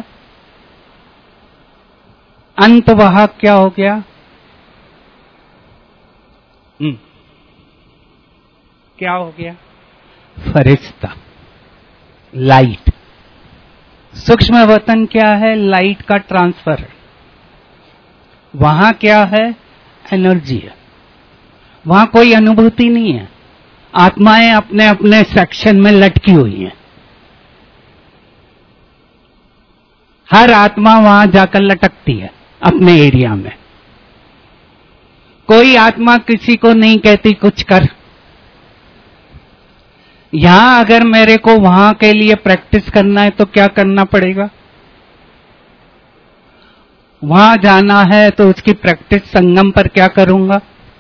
अंतवाहक क्या हो गया? क्या हो गया? फरिश्ता, लाइट। सूक्ष्म वतन क्या है? लाइट का ट्रांसफर है। वहां क्या है? एनर्जी है। वहां कोई अनुभूति नहीं है। आत्माएं अपने अपने सेक्शन में लटकी हुई हैं। हर आत्मा वहां जाकर लटकती है अपने एरिया में। कोई आत्मा किसी को नहीं कहती कुछ कर। यहां अगर मेरे को वहां के लिए प्रैक्टिस करना है तो क्या करना पड़ेगा? वहां जाना है तो उसकी प्रैक्टिस संगम पर क्या करूंगा?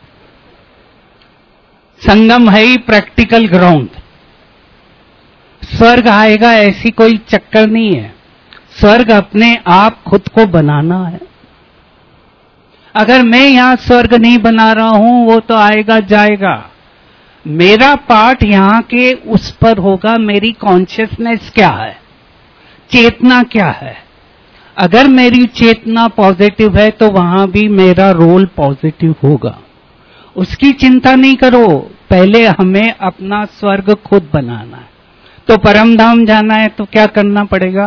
संगम है ही प्रैक्टिकल ग्राउंड। स्वर्ग आएगा ऐसी कोई चक्कर नहीं है। स्वर्ग अपने आप खुद को बनाना है। अगर मैं यहां स्वर्ग नहीं बना रहा हूं, वो तो आएगा जाएगा। मेरा पार्ट यहां के उस पर होगा। मेरी कॉन्शियसनेस क्या है? चेतना क्या है? अगर मेरी चेतना पॉजिटिव है तो वहां भी मेरा रोल पॉजिटिव होगा। उसकी चिंता नहीं करो। पहले हमें अपना स्वर्ग खुद बनाना है। तो परम धाम जाना है तो क्या करना पड़ेगा?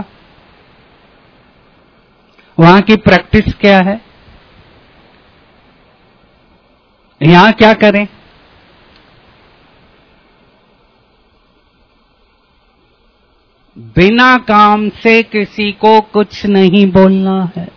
वहां की प्रैक्टिस क्या है? यहां क्या करें? बिना काम से किसी को कुछ नहीं बोलना है।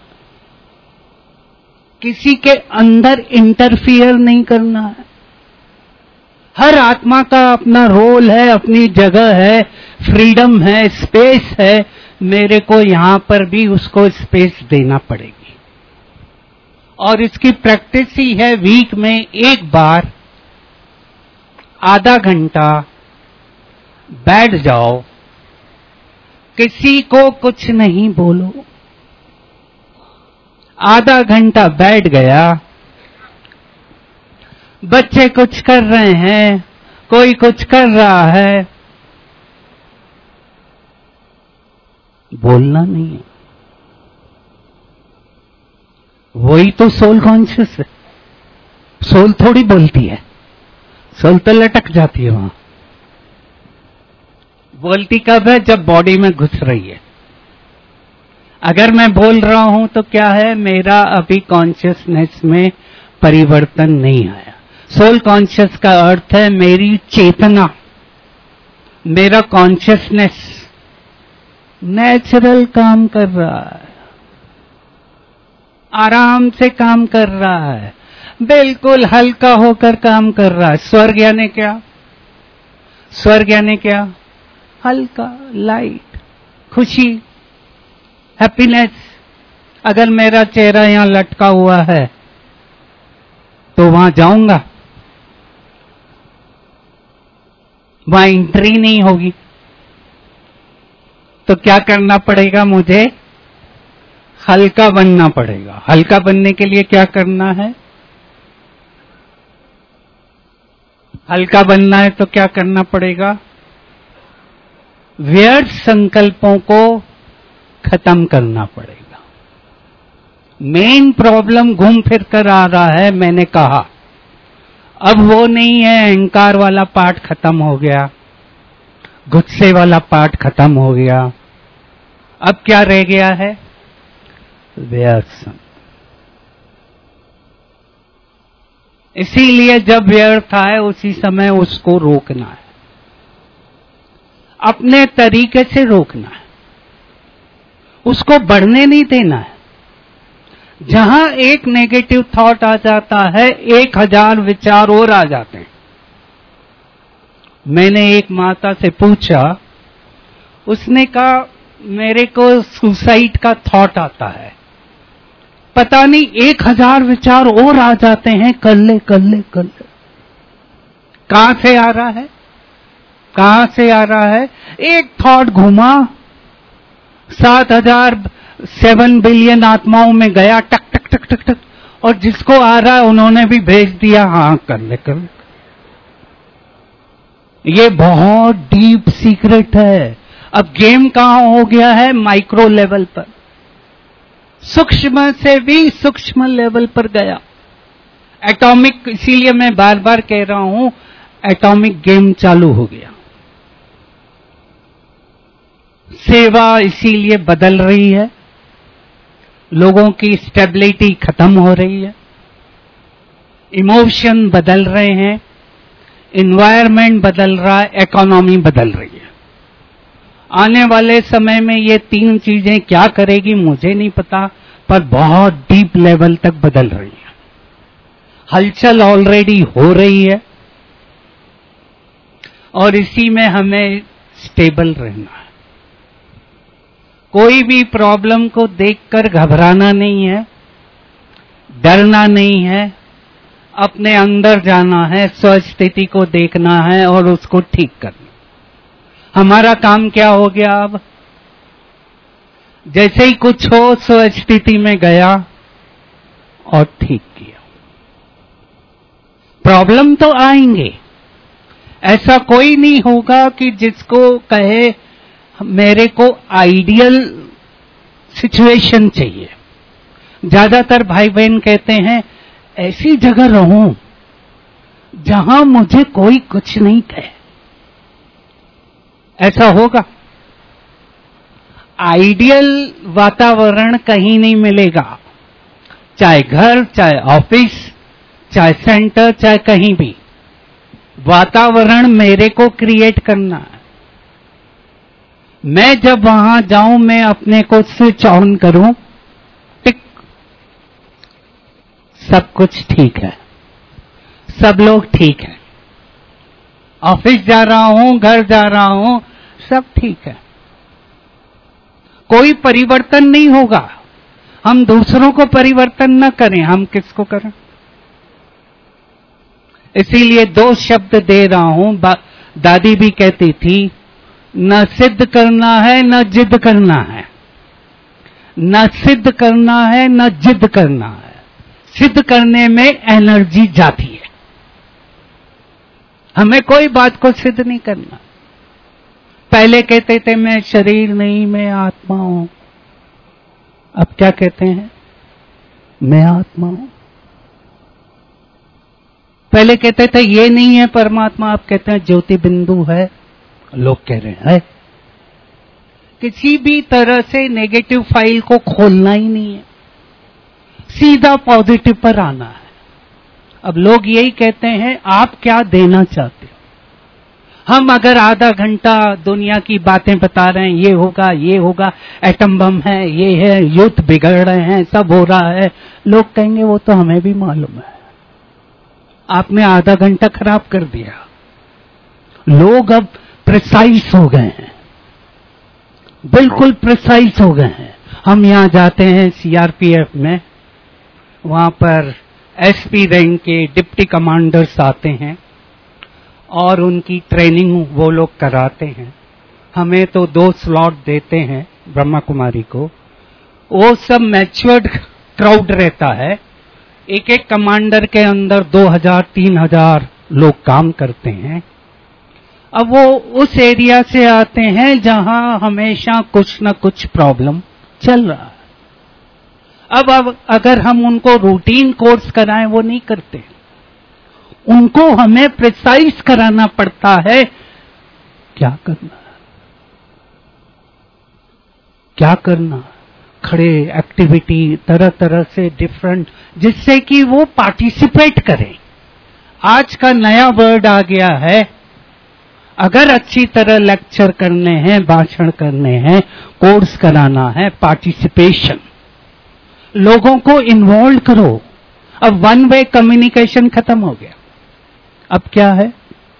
किसी के अंदर इंटरफियर नहीं करना है। हर आत्मा का अपना रोल है, अपनी जगह है, फ्रीडम है, स्पेस है। मेरे को यहां पर भी उसको स्पेस देना पड़ेगी। और इसकी प्रैक्टिस ही है वीक में एक बार आधा घंटा बैठ जाओ, किसी को कुछ नहीं बोलो। आधा घंटा बैठ गया, बच्चे कुछ कर रहे हैं, कोई कुछ कर रहा है, बोलना नहीं है। वही तो सोल कॉन्शियस है। सोल थोड़ी बोलती है। सोल तो लटक जाती है वहां। बोलती कब है? जब बॉडी में घुस रही है। अगर मैं बोल रहा हूं तो क्या है? मेरा अभी कॉन्शियसनेस में परिवर्तन नहीं आया। सोल कॉन्शियस का अर्थ है मेरी चेतना, मेरा कॉन्शियसनेस नेचुरल काम कर रहा है, आराम से काम कर रहा है, बिल्कुल हल्का होकर काम कर रहा है। स्वर्ग यानी क्या? स्वर्ग यानी क्या? हल्का, लाइट, खुशी, हैप्पीनेस। अगर मेरा चेहरा यहां लटका हुआ है तो वहां जाऊंगा? वहां एंट्री नहीं होगी। तो क्या करना पड़ेगा? मुझे हल्का बनना पड़ेगा। हल्का बनने के लिए क्या करना है? हल्का बनना है तो क्या करना पड़ेगा? व्यर्थ संकल्पों को खत्म करना पड़ेगा। मेन प्रॉब्लम घूम फिर कर आ रहा है, मैंने कहा। अब वो नहीं है, अहंकार वाला पार्ट खत्म हो गया, गुस्से वाला पार्ट खत्म हो गया। अब क्या रह गया है? व्यर्थ। इसीलिए जब व्यर्थ आए उसी समय उसको रोकना है, अपने तरीके से रोकना है, उसको बढ़ने नहीं देना है। जहां एक नेगेटिव थॉट आ जाता है, 1000 विचार और आ जाते हैं। मैंने एक माता से पूछा, उसने कहा मेरे को सुसाइड का थॉट आता है, पता नहीं 1000 विचार और आ जाते हैं, कर ले कर ले कर ले। कहां से आ रहा है? कहां से आ रहा है? एक थॉट घुमा, 7 बिलियन आत्माओं में गया, टक टक टक टक टक, और जिसको आ रहा है उन्होंने भी भेज दिया, हाँ कर ले कर ले। ये बहुत डीप सीक्रेट है। अब गेम कहां हो गया है? माइक्रो लेवल पर, सूक्ष्म से भी सूक्ष्म लेवल पर गया। एटॉमिक, इसीलिए मैं बार बार कह रहा हूं, एटॉमिक गेम चालू हो गया। सेवा इसीलिए बदल रही है, लोगों की स्टेबिलिटी खत्म हो रही है, इमोशन बदल रहे हैं, इन्वायरमेंट बदल रहा है, इकोनॉमी बदल रही है। आने वाले समय में ये तीन चीजें क्या करेगी मुझे नहीं पता, पर बहुत डीप लेवल तक बदल रही है। हलचल ऑलरेडी हो रही है और इसी में हमें स्टेबल रहना है। कोई भी प्रॉब्लम को देखकर घबराना नहीं है, डरना नहीं है, अपने अंदर जाना है, स्व स्थिति को देखना है और उसको ठीक करना। हमारा काम क्या हो गया? अब जैसे ही कुछ हो स्व स्थिति में गया और ठीक किया। प्रॉब्लम तो आएंगे, ऐसा कोई नहीं होगा कि जिसको कहे मेरे को आइडियल सिचुएशन चाहिए। ज्यादातर भाई बहन कहते हैं ऐसी जगह रहूं जहां मुझे कोई कुछ नहीं कहे। ऐसा होगा? आइडियल वातावरण कहीं नहीं मिलेगा, चाहे घर, चाहे ऑफिस, चाहे सेंटर, चाहे कहीं भी। वातावरण मेरे को क्रिएट करना है। मैं जब वहां जाऊं, मैं अपने को स्विच ऑन करूं, टिक, सब कुछ ठीक है, सब लोग ठीक है, ऑफिस जा रहा हूं, घर जा रहा हूं, सब ठीक है, कोई परिवर्तन नहीं होगा। हम दूसरों को परिवर्तन न करें, हम किसको करें? इसीलिए दो शब्द दे रहा हूं। दादी भी कहती थी, न सिद्ध करना है न जिद करना है, न सिद्ध करना है न जिद करना है। सिद्ध करने में एनर्जी जाती है, हमें कोई बात को सिद्ध नहीं करना। पहले कहते थे मैं शरीर नहीं, मैं आत्मा हूं। अब क्या कहते हैं? मैं आत्मा हूं। पहले कहते थे ये नहीं है परमात्मा, अब कहते हैं ज्योति बिंदु है। लोग कह रहे हैं किसी भी तरह से नेगेटिव फाइल को खोलना ही नहीं है, सीधा पॉजिटिव पर आना है। अब लोग यही कहते हैं आप क्या देना चाहते हो? हम अगर आधा घंटा दुनिया की बातें बता रहे हैं, ये होगा, ये होगा, एटम बम है, ये है, युद्ध बिगड़ रहे हैं, सब हो रहा है, लोग कहेंगे वो तो हमें भी मालूम है, आपने आधा घंटा खराब कर दिया। लोग अब प्रिसाइज हो गए हैं, बिल्कुल प्रिसाइज हो गए हैं। हम यहां जाते हैं सीआरपीएफ में, वहां पर एसपी रैंक के डिप्टी कमांडर्स आते हैं और उनकी ट्रेनिंग वो लोग कराते हैं। हमें तो 2 स्लॉट देते हैं ब्रह्मा कुमारी को। वो सब मैच्योर्ड क्राउड रहता है, एक एक कमांडर के अंदर 2000-3000 लोग काम करते हैं। अब वो उस एरिया से आते हैं जहां हमेशा कुछ न कुछ प्रॉब्लम चल रहा है। अब अगर हम उनको रूटीन कोर्स कराएं, वो नहीं करते, उनको हमें प्रिसाइज कराना पड़ता है क्या करना है, क्या करना, खड़े एक्टिविटी तरह तरह से डिफरेंट, जिससे कि वो पार्टिसिपेट करें। आज का नया वर्ड आ गया है, अगर अच्छी तरह लेक्चर करने हैं, भाषण करने हैं, कोर्स कराना है, पार्टिसिपेशन, लोगों को इन्वॉल्व करो। अब वन वे कम्युनिकेशन खत्म हो गया, अब क्या है?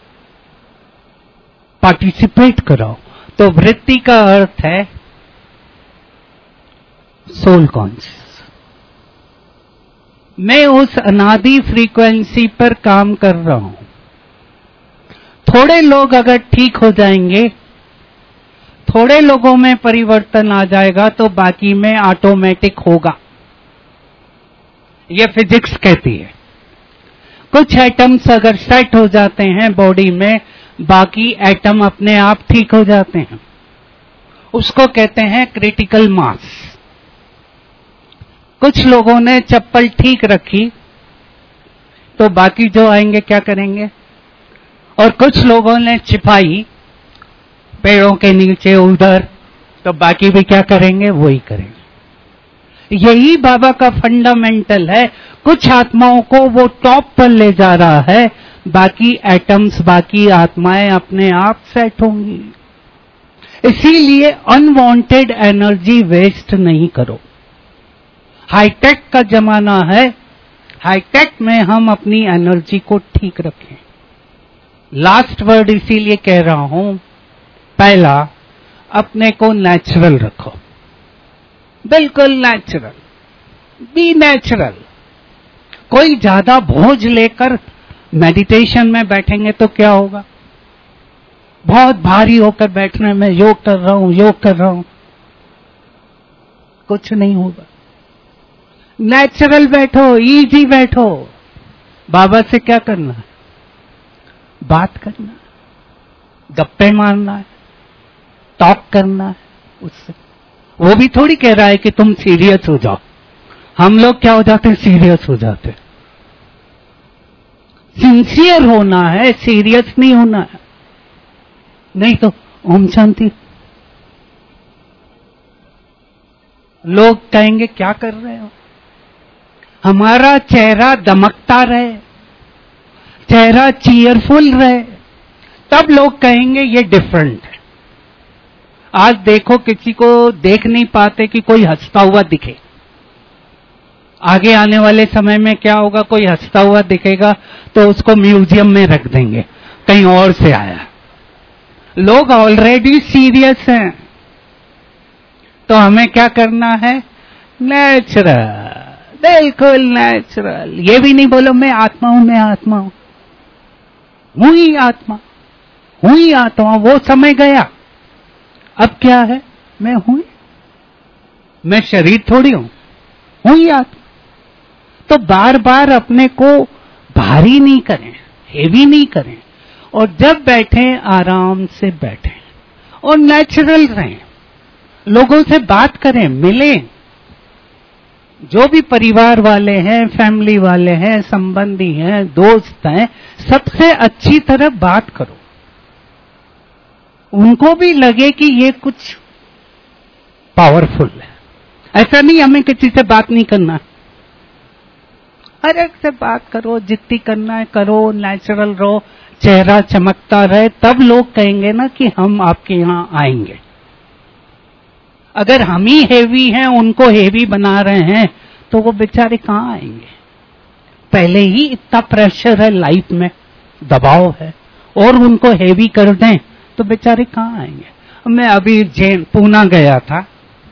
पार्टिसिपेट करो। तो वृत्ति का अर्थ है सोल कॉन्शियस। मैं उस अनादि फ्रीक्वेंसी पर काम कर रहा हूं। थोड़े लोग अगर ठीक हो जाएंगे, थोड़े लोगों में परिवर्तन आ जाएगा तो बाकी में ऑटोमेटिक होगा, ये फिजिक्स कहती है। कुछ एटम्स अगर सेट हो जाते हैं बॉडी में, बाकी एटम अपने आप ठीक हो जाते हैं, उसको कहते हैं क्रिटिकल मास। कुछ लोगों ने चप्पल ठीक रखी तो बाकी जो आएंगे क्या करेंगे? और कुछ लोगों ने छिपाई पेड़ों के नीचे, उधर तो बाकी भी क्या करेंगे, वही करेंगे। यही बाबा का फंडामेंटल है। कुछ आत्माओं को वो टॉप पर ले जा रहा है, बाकी एटम्स, बाकी आत्माएं अपने आप सेट होंगी। इसीलिए अनवांटेड एनर्जी वेस्ट नहीं करो। हाईटेक का जमाना है, हाईटेक में हम अपनी एनर्जी को ठीक रखें। लास्ट वर्ड इसीलिए कह रहा हूं, पहला, अपने को नेचुरल रखो, बिल्कुल नेचुरल, बी नेचुरल। कोई ज्यादा बोझ लेकर मेडिटेशन में बैठेंगे तो क्या होगा, बहुत भारी होकर बैठने में, योग कर रहा हूं, योग कर रहा हूं, कुछ नहीं होगा। नेचुरल बैठो, इजी बैठो। बाबा से क्या करना है, बात करना है, गप्पे मारना है, टॉक करना है उससे। वो भी थोड़ी कह रहा है कि तुम सीरियस हो जाओ। हम लोग क्या हो जाते हैं, सीरियस हो जाते हैं। सिंसियर होना है, सीरियस नहीं होना है। नहीं तो ओम शांति, लोग कहेंगे क्या कर रहे हो। हमारा चेहरा दमकता रहे, चेहरा चीयरफुल रहे, तब लोग कहेंगे ये डिफरेंट है। आज देखो, किसी को देख नहीं पाते कि कोई हंसता हुआ दिखे। आगे आने वाले समय में क्या होगा, कोई हंसता हुआ दिखेगा तो उसको म्यूजियम में रख देंगे, कहीं और से आया। लोग ऑलरेडी सीरियस हैं, तो हमें क्या करना है, नेचुरल, बिल्कुल नेचुरल। ये भी नहीं बोलो मैं आत्मा हूं, मैं आत्मा हूं, हूं ही आत्मा, हूं ही आत्मा। वो समय गया, अब क्या है, मैं हूं, मैं शरीर थोड़ी हूं ही आत्मा। तो बार बार अपने को भारी नहीं करें, हेवी नहीं करें, और जब बैठें आराम से बैठें और नेचुरल रहें। लोगों से बात करें, मिलें, जो भी परिवार वाले हैं, फैमिली वाले हैं, संबंधी हैं, दोस्त हैं, सबसे अच्छी तरह बात करो। उनको भी लगे कि ये कुछ पावरफुल है। ऐसा नहीं हमें किसी से बात नहीं करना है, हर एक से बात करो, जितनी करना है करो, नेचुरल रहो, चेहरा चमकता रहे, तब लोग कहेंगे ना कि हम आपके यहां आएंगे। अगर हम ही हेवी हैं, उनको हेवी बना रहे हैं, तो वो बेचारे कहां आएंगे। पहले ही इतना प्रेशर है लाइफ में, दबाव है, और उनको हेवी कर दें तो बेचारे कहां आएंगे। मैं अभी पूना गया था,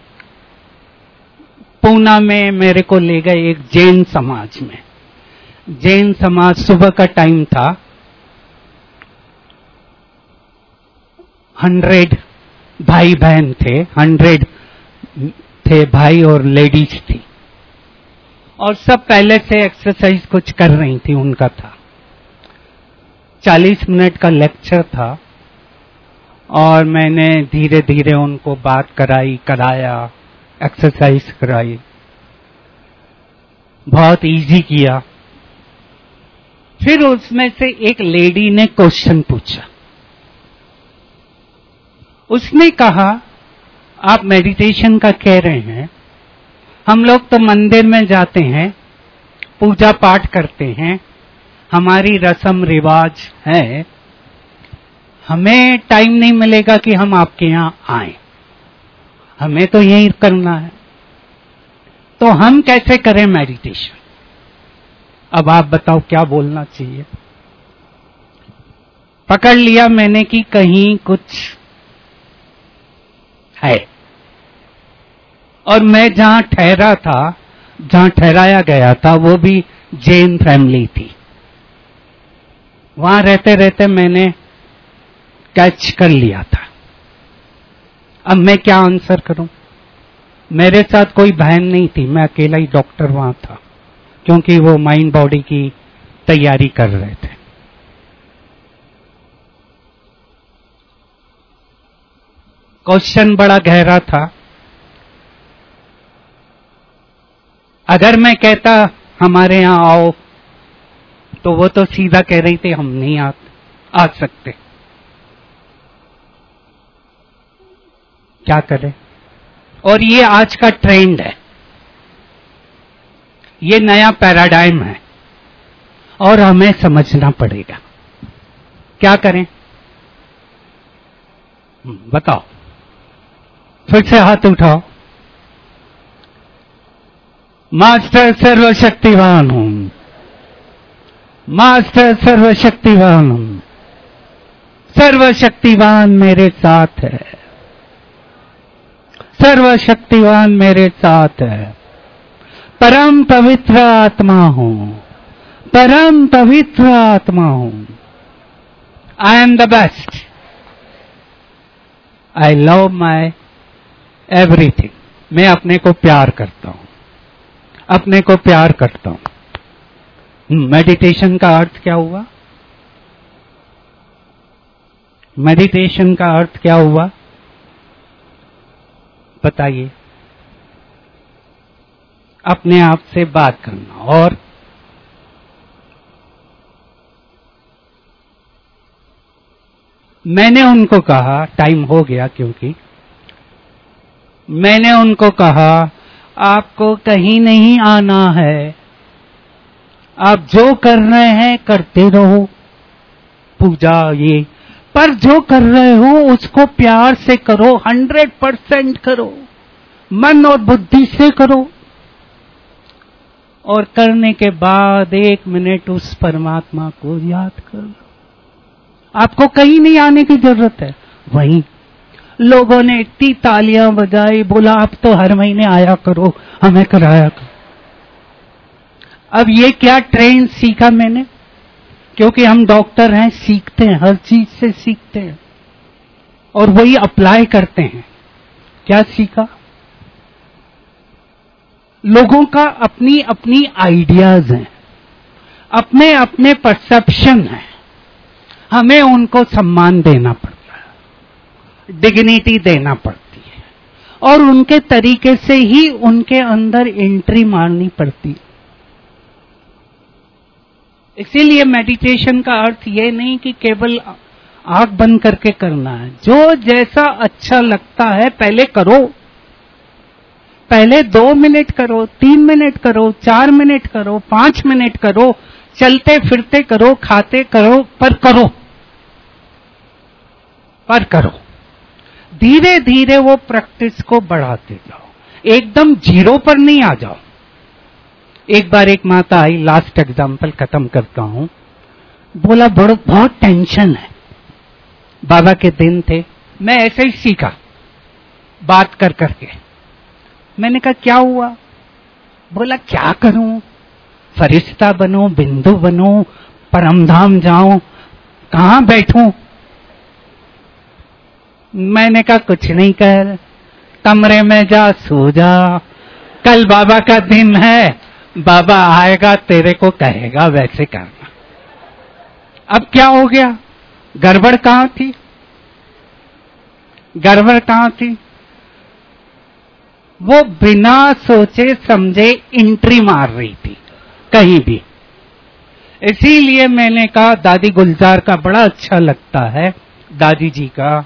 पूना में मेरे को ले गए एक जैन समाज में। जैन समाज, सुबह का टाइम था, 100 भाई बहन थे, 100 थे भाई और लेडीज थी, और सब पहले से एक्सरसाइज कुछ कर रही थी। उनका था 40 मिनट का लेक्चर था, और मैंने धीरे धीरे उनको बात कराया, एक्सरसाइज कराई, बहुत इजी किया। फिर उसमें से एक लेडी ने क्वेश्चन पूछा। उसने कहा, आप मेडिटेशन का कह रहे हैं, हम लोग तो मंदिर में जाते हैं, पूजा पाठ करते हैं, हमारी रस्म रिवाज है, हमें टाइम नहीं मिलेगा कि हम आपके यहां आए, हमें तो यही करना है, तो हम कैसे करें मेडिटेशन। अब आप बताओ क्या बोलना चाहिए। पकड़ लिया मैंने कि कहीं कुछ है, और मैं जहां ठहरा था, जहां ठहराया गया था, वो भी जैन फैमिली थी। वहां रहते रहते मैंने कैच कर लिया था। अब मैं क्या आंसर करूं। मेरे साथ कोई बहन नहीं थी, मैं अकेला ही डॉक्टर वहां था, क्योंकि वो माइंड बॉडी की तैयारी कर रहे थे। क्वेश्चन बड़ा गहरा था। अगर मैं कहता हमारे यहां आओ, तो वो तो सीधा कह रही थी हम नहीं आ सकते। क्या करें? और ये आज का ट्रेंड है, ये नया पैराडाइम है और हमें समझना पड़ेगा। क्या करें? बताओ, फिर से हाथ उठाओ। मास्टर सर्वशक्तिवान हूं, मास्टर सर्वशक्तिवान हूं, सर्वशक्तिवान मेरे साथ है, सर्वशक्तिवान मेरे साथ है। परम पवित्र आत्मा हूं, परम पवित्र आत्मा हूं। I am the best, I love my everything. मैं अपने को प्यार करता हूं, अपने को प्यार करता हूं। मेडिटेशन का अर्थ क्या हुआ? मेडिटेशन का अर्थ क्या हुआ बताइए? अपने आप से बात करना। और मैंने उनको कहा, टाइम हो गया क्योंकि मैंने उनको कहा आपको कहीं नहीं आना है, आप जो कर रहे हैं करते रहो, पूजा ये, पर जो कर रहे हो उसको प्यार से करो, 100% करो, मन और बुद्धि से करो। और करने के बाद 1 मिनट उस परमात्मा को याद करो। आपको कहीं नहीं आने की जरूरत है। वहीं लोगों ने इतनी तालियां बजाई, बोला आप तो हर महीने आया करो, हमें कराया करो। अब ये क्या ट्रेंड सीखा मैंने, क्योंकि हम डॉक्टर हैं, सीखते हैं, हर चीज से सीखते हैं और वही अप्लाई करते हैं। क्या सीखा? लोगों का अपनी अपनी आइडियाज हैं, अपने अपने परसेप्शन हैं, हमें उनको सम्मान देना पड़ता है, डिग्निटी देना पड़ती है और उनके तरीके से ही उनके अंदर एंट्री मारनी पड़ती है। इसीलिए मेडिटेशन का अर्थ ये नहीं कि केवल आंख बंद करके करना है। जो जैसा अच्छा लगता है पहले करो, पहले 2 मिनट करो, 3 मिनट करो, 4 मिनट करो, 5 मिनट करो, चलते फिरते करो, खाते करो, पर करो, पर करो। धीरे धीरे वो प्रैक्टिस को बढ़ाते जाओ, एकदम जीरो पर नहीं आ जाओ। एक बार एक माता आई, लास्ट एग्जाम्पल खत्म करता हूं, बोला बहुत टेंशन है, बाबा के दिन थे, मैं ऐसे ही सीखा बात कर करके। मैंने कहा क्या हुआ? बोला क्या करूं, फरिश्ता बनो, बिंदु बनो, परमधाम जाऊं, कहां बैठूं? मैंने कहा कुछ नहीं कर, कमरे में जा, सो जा, कल बाबा का दिन है, बाबा आएगा तेरे को कहेगा वैसे करना। अब क्या हो गया? गड़बड़ कहां थी? गड़बड़ कहां थी? वो बिना सोचे समझे एंट्री मार रही थी कहीं भी। इसीलिए मैंने कहा, दादी गुलजार का बड़ा अच्छा लगता है, दादी जी का,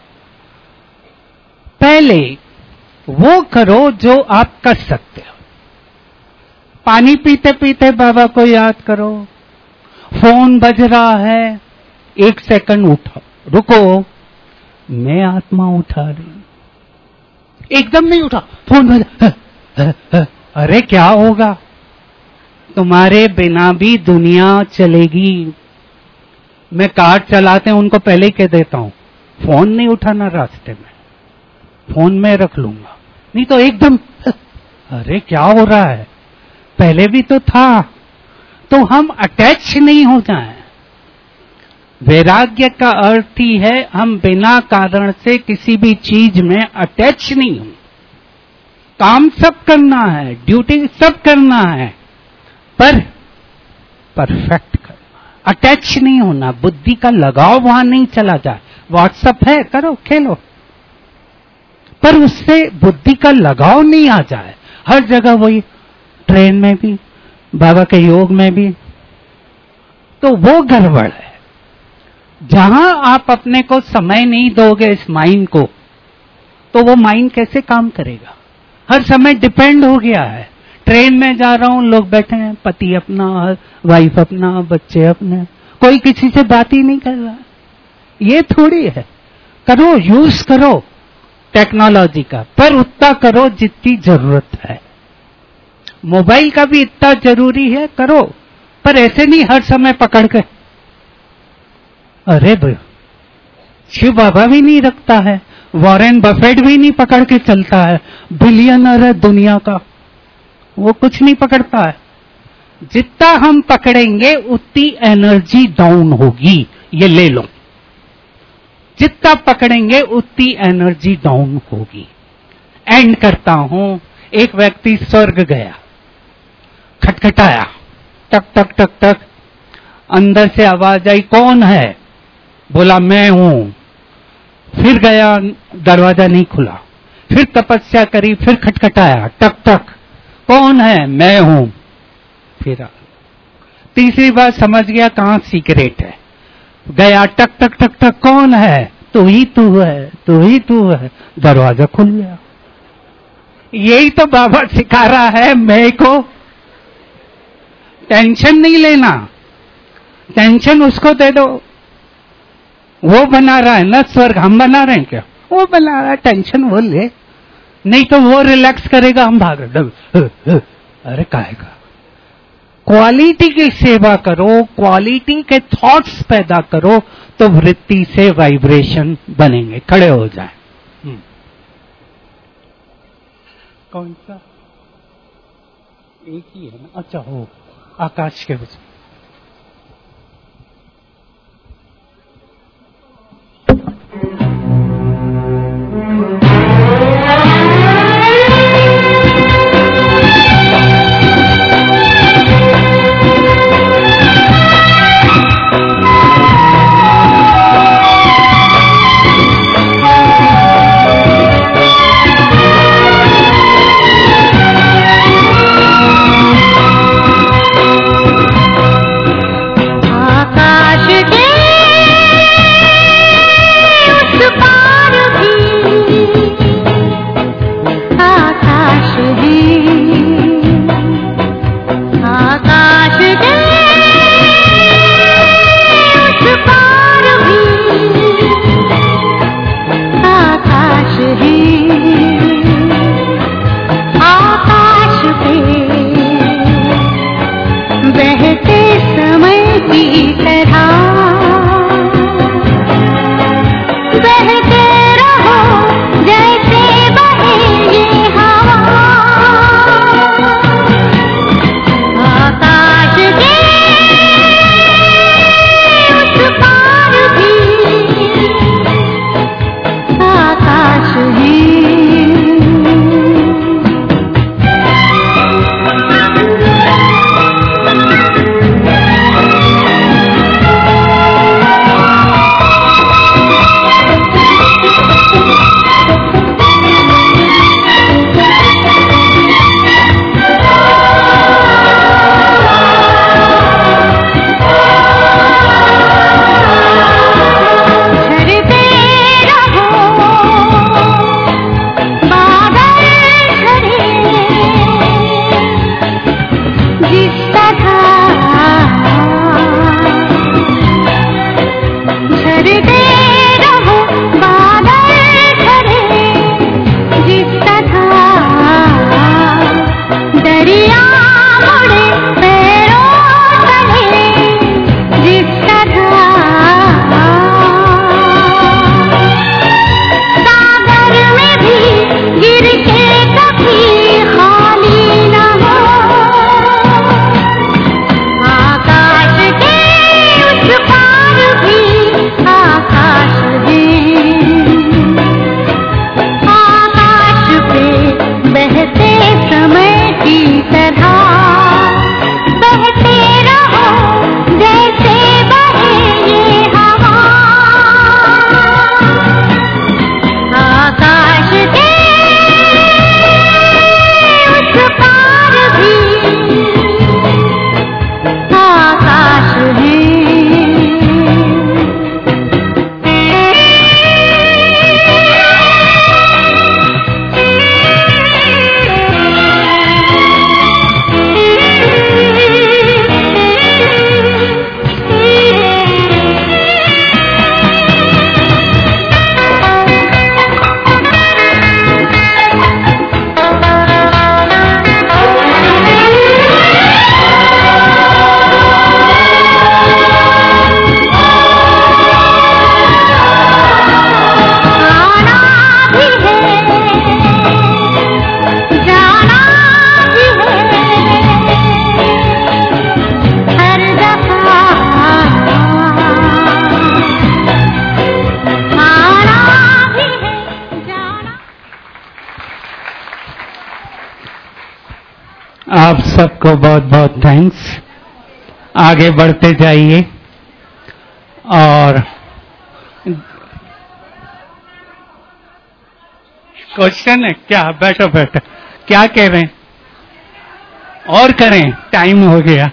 पहले वो करो जो आप कर सकते हो। पानी पीते पीते बाबा को याद करो, फोन बज रहा है, 1 सेकंड उठो, रुको, मैं आत्मा उठा रही, एकदम नहीं उठा, फोन बजा, अरे क्या होगा? तुम्हारे बिना भी दुनिया चलेगी। मैं कार चलाते हैं उनको पहले ही कह देता हूं, फोन नहीं उठाना रास्ते में, फोन में रख लूंगा, नहीं तो एकदम अरे क्या हो रहा है, पहले भी तो था। तो हम अटैच नहीं हो जाएं। वैराग्य का अर्थ ही है हम बिना कारण से किसी भी चीज में अटैच नहीं हो। काम सब करना है, ड्यूटी सब करना है, पर परफेक्ट करना, अटैच नहीं होना, बुद्धि का लगाव वहां नहीं चला जाए। व्हाट्सएप है, करो, खेलो, पर उससे बुद्धि का लगाव नहीं आ जाए। हर जगह वही, ट्रेन में भी, बाबा के योग में भी, तो वो गड़बड़ है। जहां आप अपने को समय नहीं दोगे इस माइंड को, तो वो माइंड कैसे काम करेगा? हर समय डिपेंड हो गया है। ट्रेन में जा रहा हूं, लोग बैठे हैं, पति अपना, वाइफ अपना, बच्चे अपने, कोई किसी से बात ही नहीं कर रहा। ये थोड़ी है। करो, यूज करो टेक्नोलॉजी का, पर उतना करो जितनी जरूरत है। मोबाइल का भी इतना जरूरी है, करो, पर ऐसे नहीं हर समय पकड़ के। अरे भाई, शिव बाबा भी नहीं रखता है, वॉरेन बफेट भी नहीं पकड़ के चलता है, बिलियनर है दुनिया का, वो कुछ नहीं पकड़ता है। जितना हम पकड़ेंगे उतनी एनर्जी डाउन होगी, ये ले लो। जितना पकड़ेंगे उतनी एनर्जी डाउन होगी। एंड करता हूं, एक व्यक्ति स्वर्ग गया, खटखटाया, टक टक टक टक, अंदर से आवाज आई, कौन है? बोला मैं हूं। फिर गया, दरवाजा नहीं खुला, फिर तपस्या करी, फिर खटखटाया, टक टक, कौन है? मैं हूं। फिर तीसरी बार समझ गया कहां सीक्रेट है, गया, टक टक टक टक, कौन है? तू ही तू है, तू ही तू है। दरवाजा खुल गया। यही तो बाबा सिखा रहा है मैं को। टेंशन नहीं लेना, टेंशन उसको दे दो, वो बना रहा है ना स्वर्ग, हम बना रहे हैं क्या? वो बना रहा है, टेंशन वो ले, नहीं तो वो रिलैक्स करेगा, हम भाग रहे। अरे काहेगा? क्वालिटी की सेवा करो, क्वालिटी के थॉट्स पैदा करो, तो वृत्ति से वाइब्रेशन बनेंगे। खड़े हो जाए। कौन सा? एक ही है ना? अच्छा, हो आकाश के बच्चे। आप सबको बहुत बहुत थैंक्स। आगे बढ़ते जाइए और क्वेश्चन है क्या? बैठो बैठो, क्या कह रहे हैं? और करें, टाइम हो गया।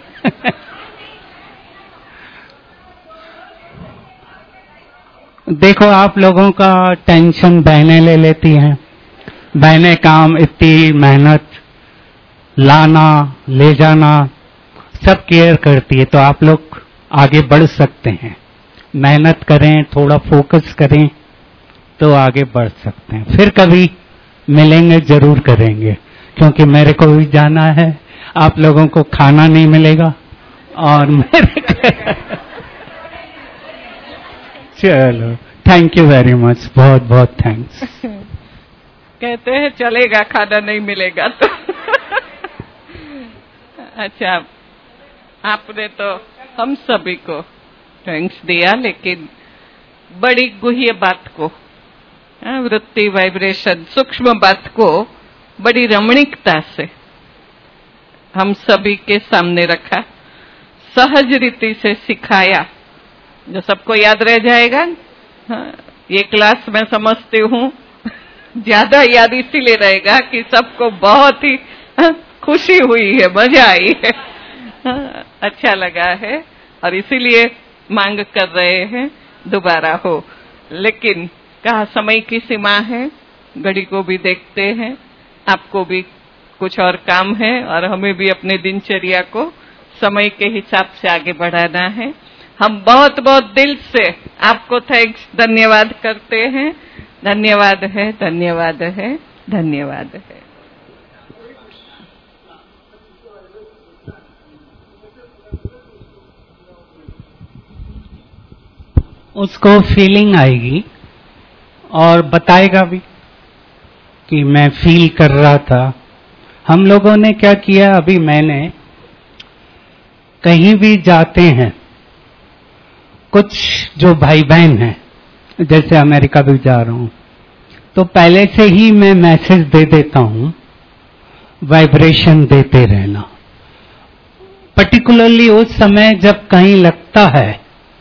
देखो, आप लोगों का टेंशन बहनें ले लेती हैं। बहनें काम इतनी मेहनत लाना ले जाना सब केयर करती है, तो आप लोग आगे बढ़ सकते हैं। मेहनत करें, थोड़ा फोकस करें तो आगे बढ़ सकते हैं। फिर कभी मिलेंगे, जरूर करेंगे, क्योंकि मेरे को भी जाना है, आप लोगों को खाना नहीं मिलेगा और मेरे चलो, थैंक यू वेरी मच, बहुत बहुत थैंक्स। कहते हैं चलेगा, खाना नहीं मिलेगा तो अच्छा, आपने तो हम सभी को थैंक्स दिया, लेकिन बड़ी गुह्य बात को, वृत्ति, वाइब्रेशन, सूक्ष्म बात को बड़ी रमणीकता से हम सभी के सामने रखा, सहज रीति से सिखाया, जो सबको याद रह जाएगा। ये क्लास मैं समझती हूँ ज्यादा याद इसीलिए रहेगा कि सबको बहुत ही खुशी हुई है, मजा आई है, अच्छा लगा है, और इसीलिए मांग कर रहे हैं दोबारा हो। लेकिन कहा समय की सीमा है, घड़ी को भी देखते हैं, आपको भी कुछ और काम है और हमें भी अपने दिनचर्या को समय के हिसाब से आगे बढ़ाना है। हम बहुत बहुत दिल से आपको थैंक्स, धन्यवाद करते हैं। धन्यवाद है, धन्यवाद है, धन्यवाद है। उसको फीलिंग आएगी और बताएगा भी कि मैं फील कर रहा था। हम लोगों ने क्या किया, अभी मैंने कहीं भी जाते हैं, कुछ जो भाई बहन हैं, जैसे अमेरिका भी जा रहा हूं, तो पहले से ही मैं मैसेज दे देता हूं, वाइब्रेशन देते रहना। पर्टिकुलरली उस समय जब कहीं लगता है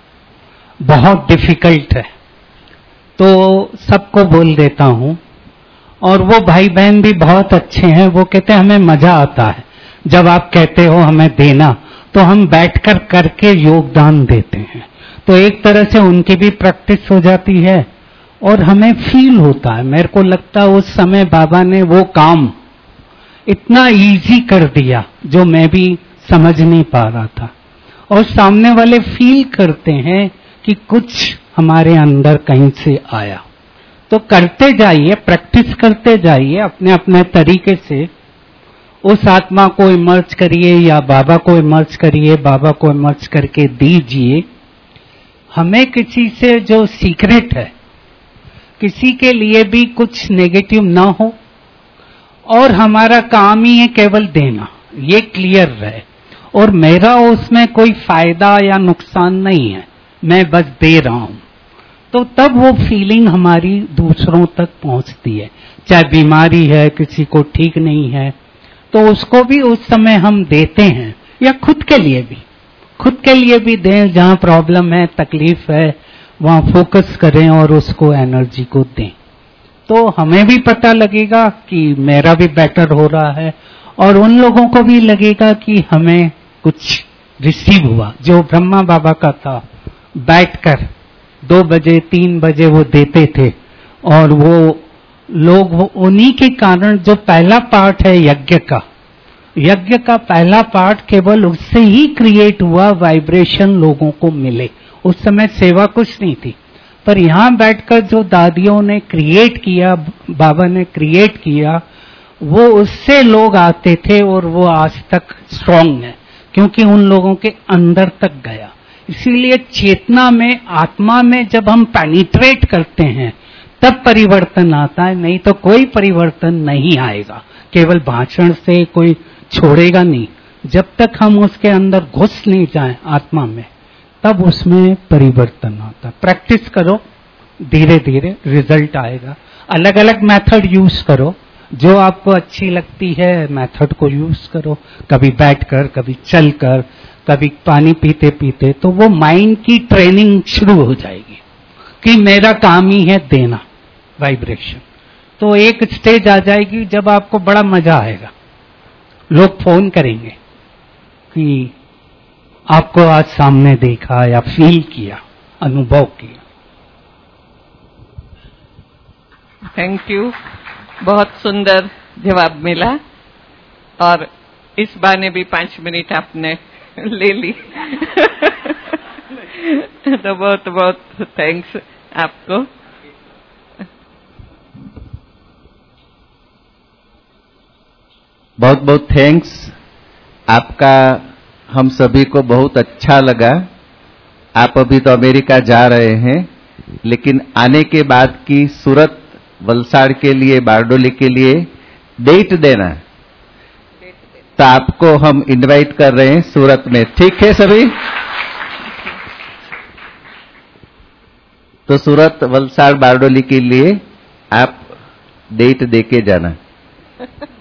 बहुत डिफिकल्ट है, तो सबको बोल देता हूं। और वो भाई बहन भी बहुत अच्छे हैं, वो कहते हैं हमें मजा आता है जब आप कहते हो हमें देना, तो हम बैठकर करके योगदान देते हैं। तो एक तरह से उनकी भी प्रैक्टिस हो जाती है और हमें फील होता है। मेरे को लगता है उस समय बाबा ने वो काम इतना इजी कर दिया जो मैं भी समझ नहीं पा रहा था, और सामने वाले फील करते हैं कि कुछ हमारे अंदर कहीं से आया। तो करते जाइए, प्रैक्टिस करते जाइए, अपने अपने तरीके से उस आत्मा को इमर्ज करिए या बाबा को इमर्ज करिए, बाबा को इमर्ज करके दीजिए। हमें किसी से जो सीक्रेट है, किसी के लिए भी कुछ नेगेटिव ना हो, और हमारा काम ही है केवल देना, ये क्लियर रहे, और मेरा उसमें कोई फायदा या नुकसान नहीं है, मैं बस दे रहा हूं। तो तब वो फीलिंग हमारी दूसरों तक पहुंचती है। चाहे बीमारी है, किसी को ठीक नहीं है, तो उसको भी उस समय हम देते हैं, या खुद के लिए भी दें। जहां प्रॉब्लम है, तकलीफ है, वहां फोकस करें और उसको एनर्जी को दें, तो हमें भी पता लगेगा कि मेरा भी बेटर हो रहा है, और उन लोगों को भी लगेगा कि हमें कुछ रिसीव हुआ। जो ब्रह्मा बाबा का था, बैठकर 2 बजे 3 बजे वो देते थे, और वो लोग उन्हीं के कारण, जो पहला पार्ट है यज्ञ का पहला पार्ट केवल उससे ही क्रिएट हुआ, वाइब्रेशन लोगों को मिले। उस समय सेवा कुछ नहीं थी, पर यहां बैठकर जो दादियों ने क्रिएट किया, बाबा ने क्रिएट किया, वो उससे लोग आते थे, और वो आज तक स्ट्रांग है, क्योंकि उन लोगों के अंदर तक गया। इसीलिए चेतना में, आत्मा में जब हम पेनिट्रेट करते हैं, तब परिवर्तन आता है, नहीं तो कोई परिवर्तन नहीं आएगा। केवल भाषण से कोई छोड़ेगा नहीं, जब तक हम उसके अंदर घुस नहीं जाएं आत्मा में, तब उसमें परिवर्तन आता है। प्रैक्टिस करो, धीरे धीरे रिजल्ट आएगा। अलग अलग मेथड यूज करो, जो आपको अच्छी लगती है मेथड को यूज करो, कभी बैठकर, कभी चलकर, कभी पानी पीते पीते, तो वो माइंड की ट्रेनिंग शुरू हो जाएगी कि मेरा काम ही है देना वाइब्रेशन। तो एक स्टेज आ जाएगी जब आपको बड़ा मजा आएगा, लोग फोन करेंगे कि आपको आज सामने देखा या फील किया, अनुभव किया। थैंक यू, बहुत सुंदर जवाब मिला और इस बहाने भी 5 मिनट आपने ले ली। तो बहुत बहुत थैंक्स आपको। बहुत बहुत थैंक्स आपका, हम सभी को बहुत अच्छा लगा। आप अभी तो अमेरिका जा रहे हैं, लेकिन आने के बाद की सूरत, वलसाड़ के लिए, बारडोली के लिए डेट देना, तो आपको हम इनवाइट कर रहे हैं सूरत में। ठीक है सभी? तो सूरत, वलसाड़, बारडोली के लिए आप डेट देके जाना।